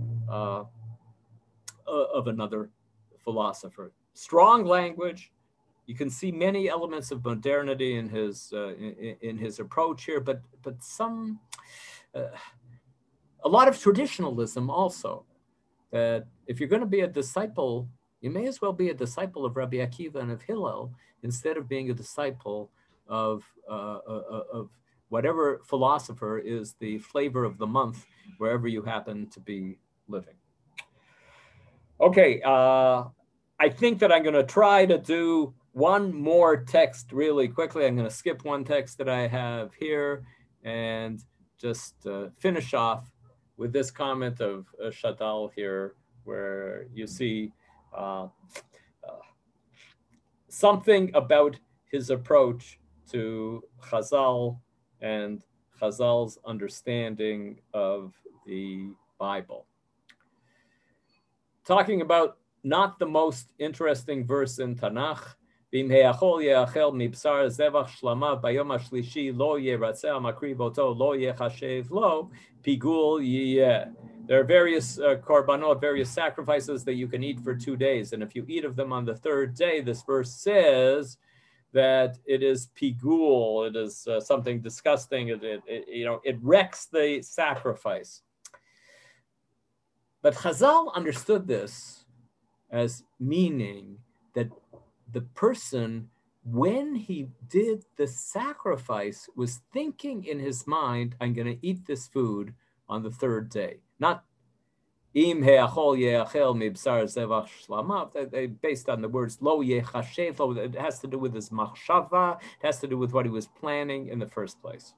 philosopher. Strong language. You can see many elements of modernity in his approach here, but some a lot of traditionalism also. That if you're going to be a disciple, you may as well be a disciple of Rabbi Akiva and of Hillel instead of being a disciple of whatever philosopher is the flavor of the month wherever you happen to be living. Okay, I think that I'm going to try to do one more text really quickly. I'm going to skip one text that I have here and just finish off with this comment of Shadal here, where you see something about his approach to Chazal and Chazal's understanding of the Bible. Talking about not the most interesting verse in Tanakh, there are various korbanot, various sacrifices that you can eat for 2 days. And if you eat of them on the third day, this verse says that it is pigul, it is something disgusting, it wrecks the sacrifice. But Chazal understood this as meaning that the person, when he did the sacrifice, was thinking in his mind, I'm going to eat this food on the third day. Not im he'achol ye'achel mibsar zevach shlamav, based on the words lo yechashev. It has to do with his machshava. It has to do with what he was planning in the first place.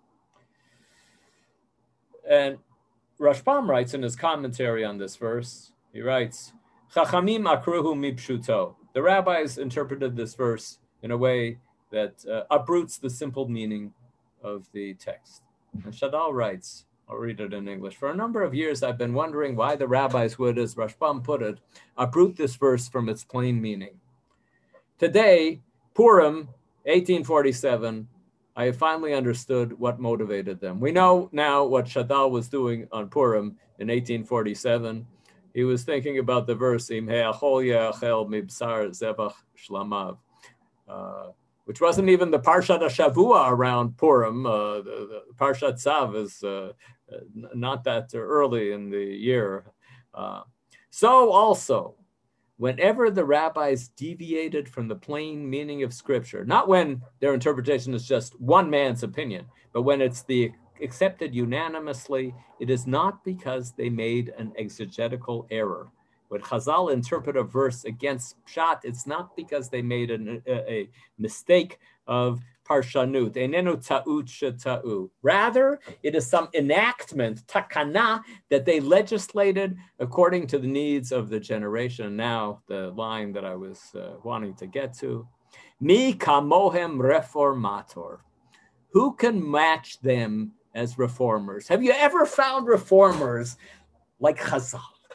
And Rashbam writes in his commentary on this verse, he writes, Chachamim akruhu mipshuto. The rabbis interpreted this verse in a way that uproots the simple meaning of the text. And Shadal writes, I'll read it in English. For a number of years, I've been wondering why the rabbis would, as Rashbam put it, uproot this verse from its plain meaning. Today, Purim, 1847, I have finally understood what motivated them. We know now what Shadal was doing on Purim in 1847. He was thinking about the verse, Im he'achol ye'achel mibsar zevach shlamav, which wasn't even the Parshat HaShavua around Purim. The Parshat Tzav is not that early in the year. So also, whenever the rabbis deviated from the plain meaning of Scripture, not when their interpretation is just one man's opinion, but when it's the accepted unanimously, it is not because they made an exegetical error. When Chazal interpret a verse against Pshat, it's not because they made a mistake of parshanut. Enenu ta'ut sheta'u. Rather, it is some enactment, takana, that they legislated according to the needs of the generation. Now, the line that I was wanting to get to. Mi kamohem reformator. Who can match them as reformers? Have you ever found reformers like Chazal?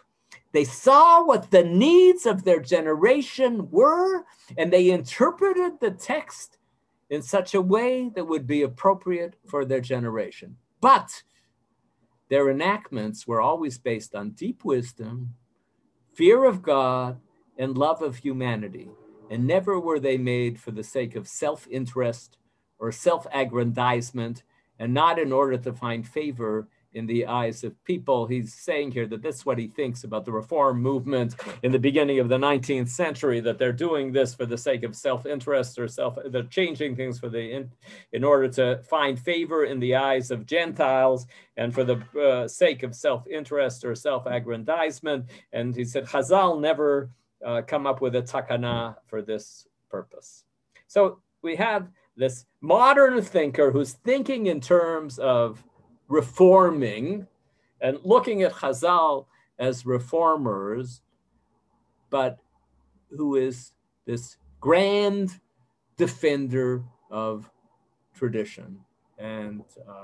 They saw what the needs of their generation were, and they interpreted the text in such a way that would be appropriate for their generation. But their enactments were always based on deep wisdom, fear of God, and love of humanity, and never were they made for the sake of self-interest or self-aggrandizement, and not in order to find favor in the eyes of people. He's saying here that this is what he thinks about the reform movement in the beginning of the 19th century, that they're doing this for the sake of self-interest or they're changing things for in order to find favor in the eyes of Gentiles and for the sake of self-interest or self-aggrandizement. And he said, Chazal never come up with a takana for this purpose. So we have this modern thinker who's thinking in terms of reforming and looking at Chazal as reformers, but who is this grand defender of tradition. And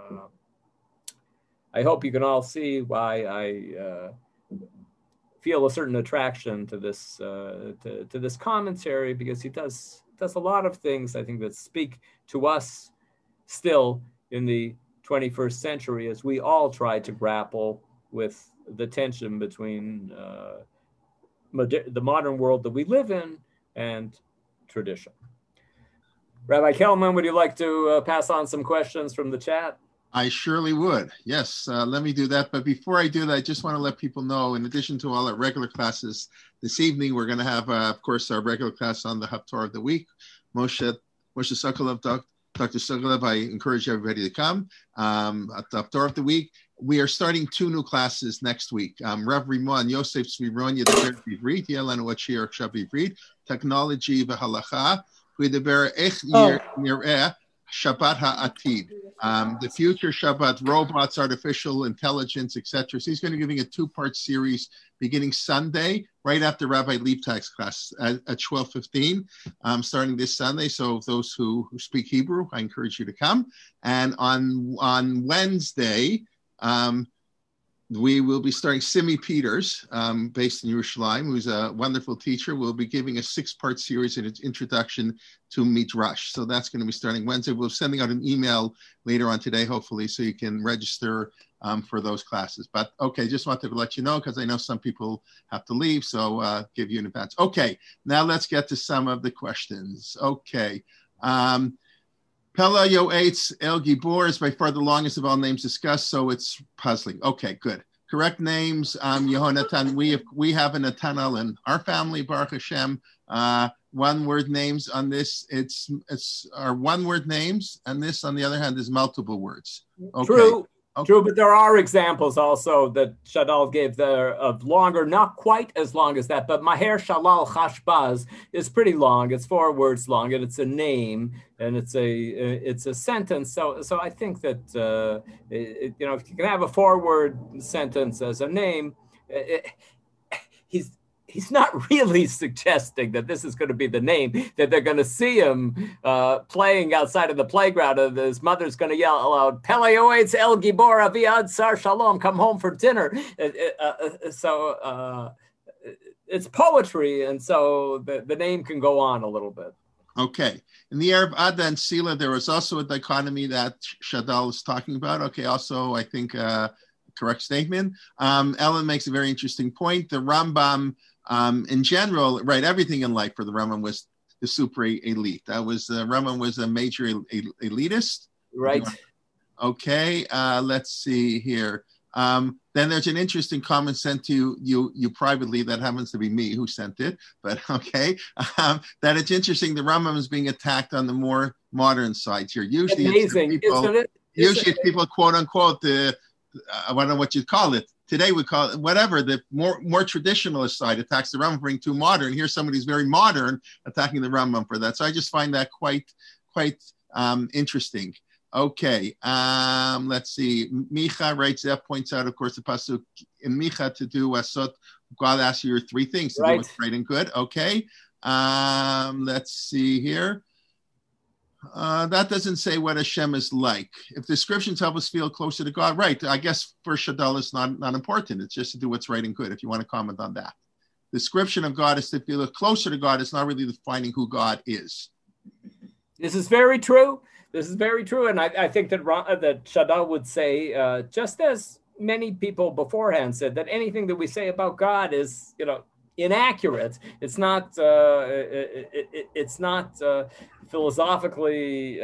I hope you can all see why I feel a certain attraction to this to this commentary, because he does a lot of things, I think, that speak to us still in the 21st century as we all try to grapple with the tension between the modern world that we live in and tradition. Rabbi Kelman, would you like to pass on some questions from the chat? I surely would. Yes, let me do that. But before I do that, I just want to let people know, in addition to all our regular classes, this evening we're going to have, of course, our regular class on the Haftorah of the week. Moshe Sokolov, Dr. Sokolov, I encourage everybody to come. At the Haftorah of the week, we are starting 2 new classes next week. Rav Rimon, Yosef Tzvi Yedaber Ivrit, Yelanu Achir Shab Ivrit, Technology V'Halacha, Yedaber Ech Nireh, Shabbat Ha'atid, the future Shabbat, robots, artificial intelligence, etc. So he's going to be giving a 2-part series beginning Sunday, right after Rabbi Liebtag's class at 12:15, starting this Sunday. So those who speak Hebrew, I encourage you to come. And on Wednesday, we will be starting Simi Peters, based in Yerushalayim, who's a wonderful teacher. We'll be giving a 6-part series in its introduction to Midrash. So that's going to be starting Wednesday. We're sending out an email later on today, hopefully, so you can register for those classes. But okay, just wanted to let you know, because I know some people have to leave, so give you an advance. Okay, now let's get to some of the questions. Okay. Pella Yoetz El Gibor is by far the longest of all names discussed, so it's puzzling. Okay, good. Correct names, Yehonatan. We have a Natanel in our family, Baruch Hashem. 1-word names on this. It's our 1-word names, and this, on the other hand, is multiple words. Okay. True. Okay. True, but there are examples also that Shadal gave there of longer, not quite as long as that, but Maher Shalal Chashbaz is pretty long. It's 4 words long, and it's a name, and it's a sentence. So I think that if you can have a 4-word sentence as a name, he's not really suggesting that this is going to be the name, that they're going to see him playing outside of the playground, and his mother's going to yell out, Pele Yoetz El Gibor Aviad Sar Shalom, come home for dinner. So it's poetry, and so the name can go on a little bit. Okay. In the Arab Ada and Sila, there was also a dichotomy that Shadal is talking about. Okay, also, I think, correct statement. Ellen makes a very interesting point. The Rambam, in general, right, everything in life for the Rambam was the super elite. Rambam was a major elitist. Right. Okay, let's see here. Then there's an interesting comment sent to you privately. That happens to be me who sent it, but okay. That it's interesting. The Rambam is being attacked on the more modern side here. Usually, amazing, isn't it? Usually, it's people, quote unquote, I don't know what you'd call it. Today we call it whatever. The more traditionalist side attacks the Rambam for being too modern. Here's somebody who's very modern attacking the Rambam for that. So I just find that quite interesting. Okay, let's see. Micha writes that, points out, of course, the pasuk in Micha to do asot. God asks you 3 things to do what's right and good. Okay, let's see here. That doesn't say what Hashem is like. If descriptions help us feel closer to God, right? I guess for Shadal it's not important. It's just to do what's right and good. If you want to comment on that, the description of God is to feel closer to God. It's not really defining who God is. This is very true. This is very true, and I think that Shadal would say, just as many people beforehand said, that anything that we say about God is, inaccurate. It's not. It's not philosophically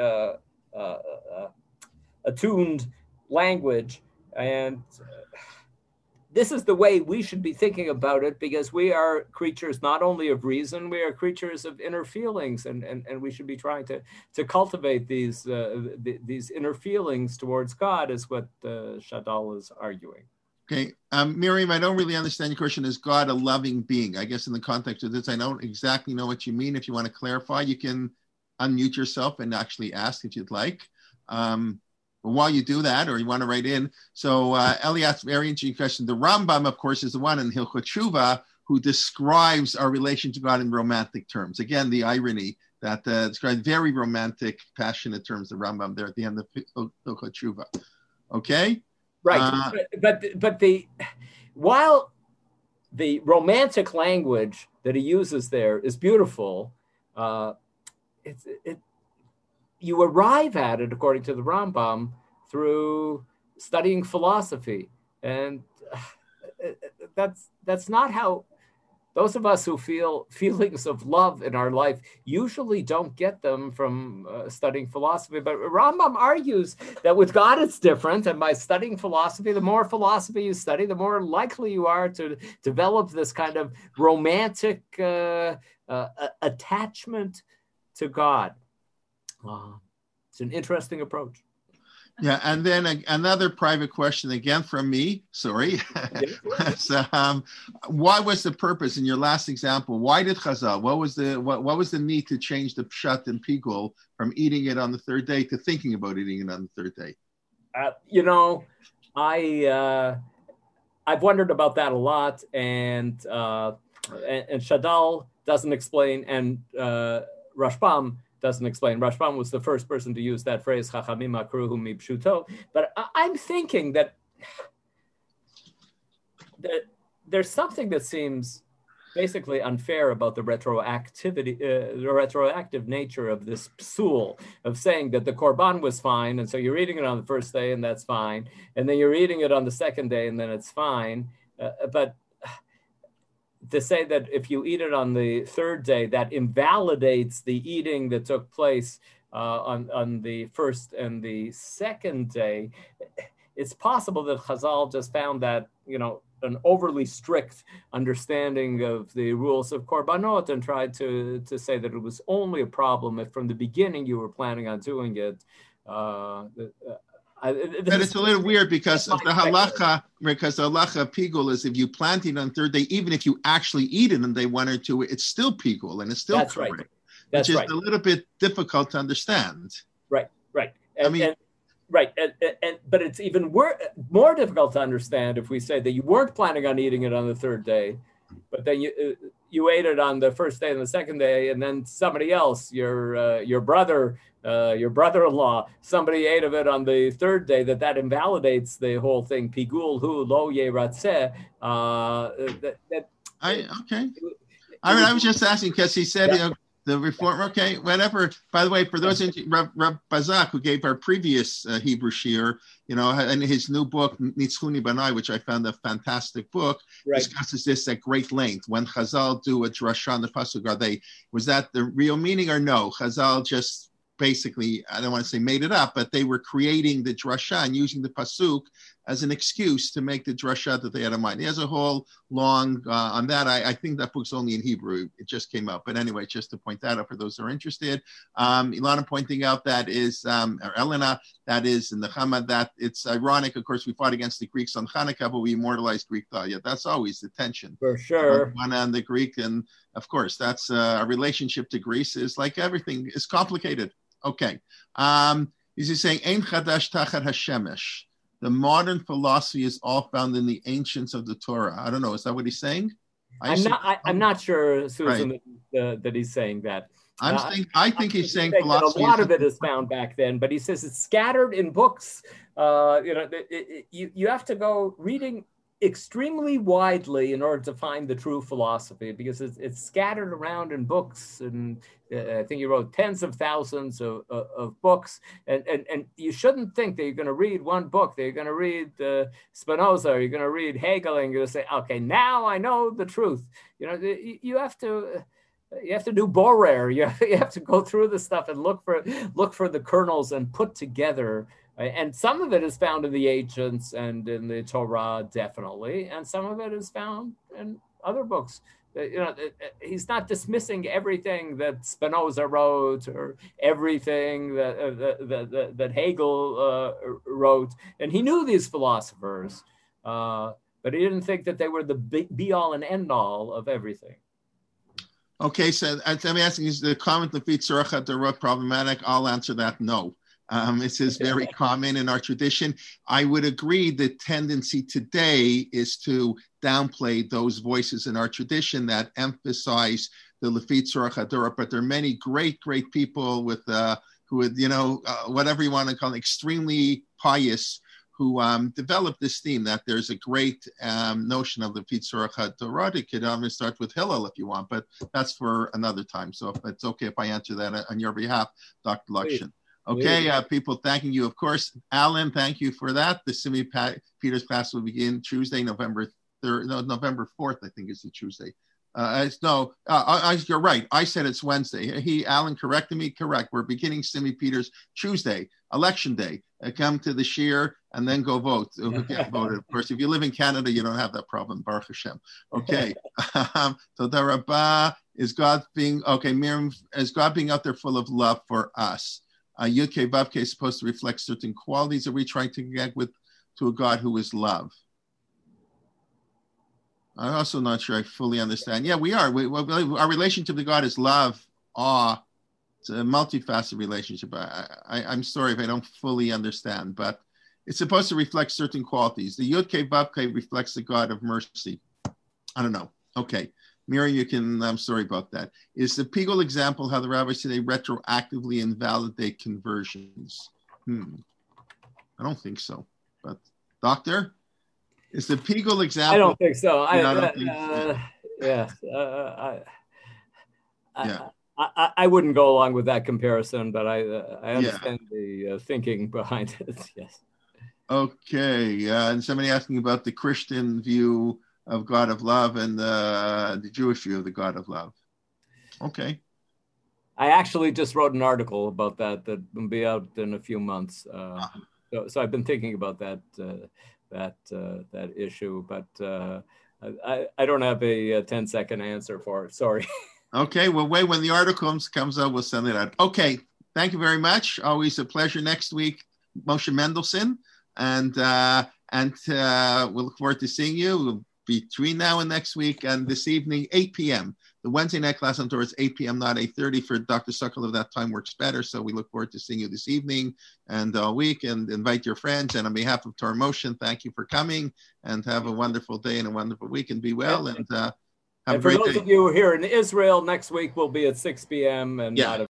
attuned language, and this is the way we should be thinking about it, because we are creatures not only of reason, we are creatures of inner feelings, and we should be trying to cultivate these inner feelings towards God, is what Shadal is arguing. Okay, Miriam, I don't really understand your question. Is God a loving being? I guess in the context of this, I don't exactly know what you mean. If you want to clarify, you can unmute yourself and actually ask if you'd like. But while you do that, or you want to write in, so Eli asked a very interesting question. The Rambam, of course, is the one in Hilchot Tshuva who describes our relation to God in romantic terms. Again, the irony that describes very romantic, passionate terms, the Rambam there at the end of Hilchot Tshuva. Okay? Right, but while the romantic language that he uses there is beautiful, you arrive at it, according to the Rambam, through studying philosophy, and that's not how those of us who feel feelings of love in our life usually don't get them from studying philosophy. But Rambam argues that with God it's different, and by studying philosophy, the more philosophy you study, the more likely you are to develop this kind of romantic attachment to God. It's an interesting approach. Yeah, and then another private question again from me. Sorry. So, why was the purpose in your last example? Why did Chazal? What was the need to change the pshat and pigul from eating it on the third day to thinking about eating it on the third day? I've wondered about that a lot, and Shadal doesn't explain, and Rashbam doesn't explain. Rashbam was the first person to use that phrase, Chachamim akruhu mipshuto. But I'm thinking that there's something that seems basically unfair about the retroactive nature of this psul, of saying that the korban was fine, and so you're eating it on the first day, and that's fine, and then you're eating it on the second day, and then it's fine. But to say that if you eat it on the third day, that invalidates the eating that took place on the first and the second day, it's possible that Chazal just found that, an overly strict understanding of the rules of korbanot, and tried to say that it was only a problem if from the beginning you were planning on doing it. But it's a little weird because of the halacha, because the halacha pigul is if you plant it on third day, even if you actually eat it on day 1 or 2, it's still pigul and it's still correct. Right. Which is a little bit difficult to understand. Right. But it's even more difficult to understand if we say that you weren't planning on eating it on the third day, but then you ate it on the first day and the second day, and then somebody else, your brother, your brother-in-law, somebody ate of it on the third day, that invalidates the whole thing. Pigul hu lo yeratzeh. Okay. I was just asking because he said the reform. Okay, whatever. By the way, for those Rav Bazak, who gave our previous Hebrew shiur, in his new book Nitzchuni Banai, which I found a fantastic book, discusses this at great length. When Chazal do a drasha on the pasuk, was that the real meaning or no? Chazal just basically, I don't want to say made it up, but they were creating the drasha and using the pasuk as an excuse to make the drasha that they had in mind. He has a whole long on that. I think that book's only in Hebrew. It just came out. But anyway, just to point that out for those who are interested. Ilana pointing out that is, or Elena, that is in the Chama, that it's ironic. Of course, we fought against the Greeks on Hanukkah, but we immortalized Greek thought. Yeah, that's always the tension. For sure. One on the Greek. And of course, that's a relationship to Greece is like everything is complicated. Okay. Is he saying, Ein chadash tachat hashemesh? The modern philosophy is all found in the ancients of the Torah. I don't know. Is that what he's saying? I'm not sure, Susan, right, that he's saying that. I think he's saying philosophy. A lot of it is found back then, but he says it's scattered in books. You have to go reading extremely widely in order to find the true philosophy, because it's scattered around in books, and I think he wrote tens of thousands of books, and you shouldn't think that you're going to read one book, that you're going to read Spinoza, or you're going to read Hegel, and you're going to say, okay, now I know the truth. You have to do Borer. You have to go through the stuff and look for the kernels and put together. And some of it is found in the ancients and in the Torah, definitely, and some of it is found in other books. He's not dismissing everything that Spinoza wrote or everything that Hegel wrote, and he knew these philosophers, but he didn't think that they were the be-all and end-all of everything. Okay, so I'm asking, is the comment Lefit Tzorach HaDorot problematic? I'll answer that no. This is very common in our tradition. I would agree the tendency today is to downplay those voices in our tradition that emphasize the Lefit Tzorach HaDorot, but there are many great people with who would, whatever you want to call it, extremely pious, who developed this theme that there's a great notion of the Lefit Tzorach HaDorot. It could start with Hillel if you want, but that's for another time. So if it's okay if I answer that on your behalf, Dr. Lukshin. Okay, people thanking you, of course. Alan, thank you for that. The Simi Peters class will begin Tuesday, November 4th, I think is the Tuesday. You're right. I said it's Wednesday. Alan corrected me. Correct. We're beginning Simi Peters Tuesday, election day. Come to the Shir and then go vote. Get voted. Of course, if you live in Canada, you don't have that problem. Baruch Hashem. Okay. Toda Rabbah, Miriam, is God being out there full of love for us? Yud Kei Vav Kei is supposed to reflect certain qualities. Are we trying to connect to a God who is love? I'm also not sure I fully understand. Yeah, we are. Our relationship to God is love, awe. It's a multifaceted relationship. I'm sorry if I don't fully understand, but it's supposed to reflect certain qualities. The Yud Kei Vav Kei reflects the God of mercy. I don't know. Okay. Miriam, I'm sorry about that. Is the Pigel example how the rabbis today retroactively invalidate conversions? I don't think so. But doctor, is the Pigel example? I don't think so. I wouldn't go along with that comparison, but I understand the thinking behind it. Yes. Okay. And somebody asking about the Christian view of God of love and the Jewish view of the God of love. Okay. I actually just wrote an article about that will be out in a few months. So I've been thinking about that issue, but I don't have a 10-second answer for it. Sorry. Okay. Well, wait, when the article comes out, we'll send it out. Okay. Thank you very much. Always a pleasure. Next week, Moshe Mendelssohn, and we'll look forward to seeing you between now and next week, and this evening, 8 p.m. The Wednesday night class on Torah is 8 p.m., not 8:30. For Dr. Sukkal, that time works better. So we look forward to seeing you this evening and all week, and invite your friends. And on behalf of Torah Motion, thank you for coming, and have a wonderful day and a wonderful week, and be well. And have a great day. For those of you who are here in Israel, next week will be at 6 p.m. and not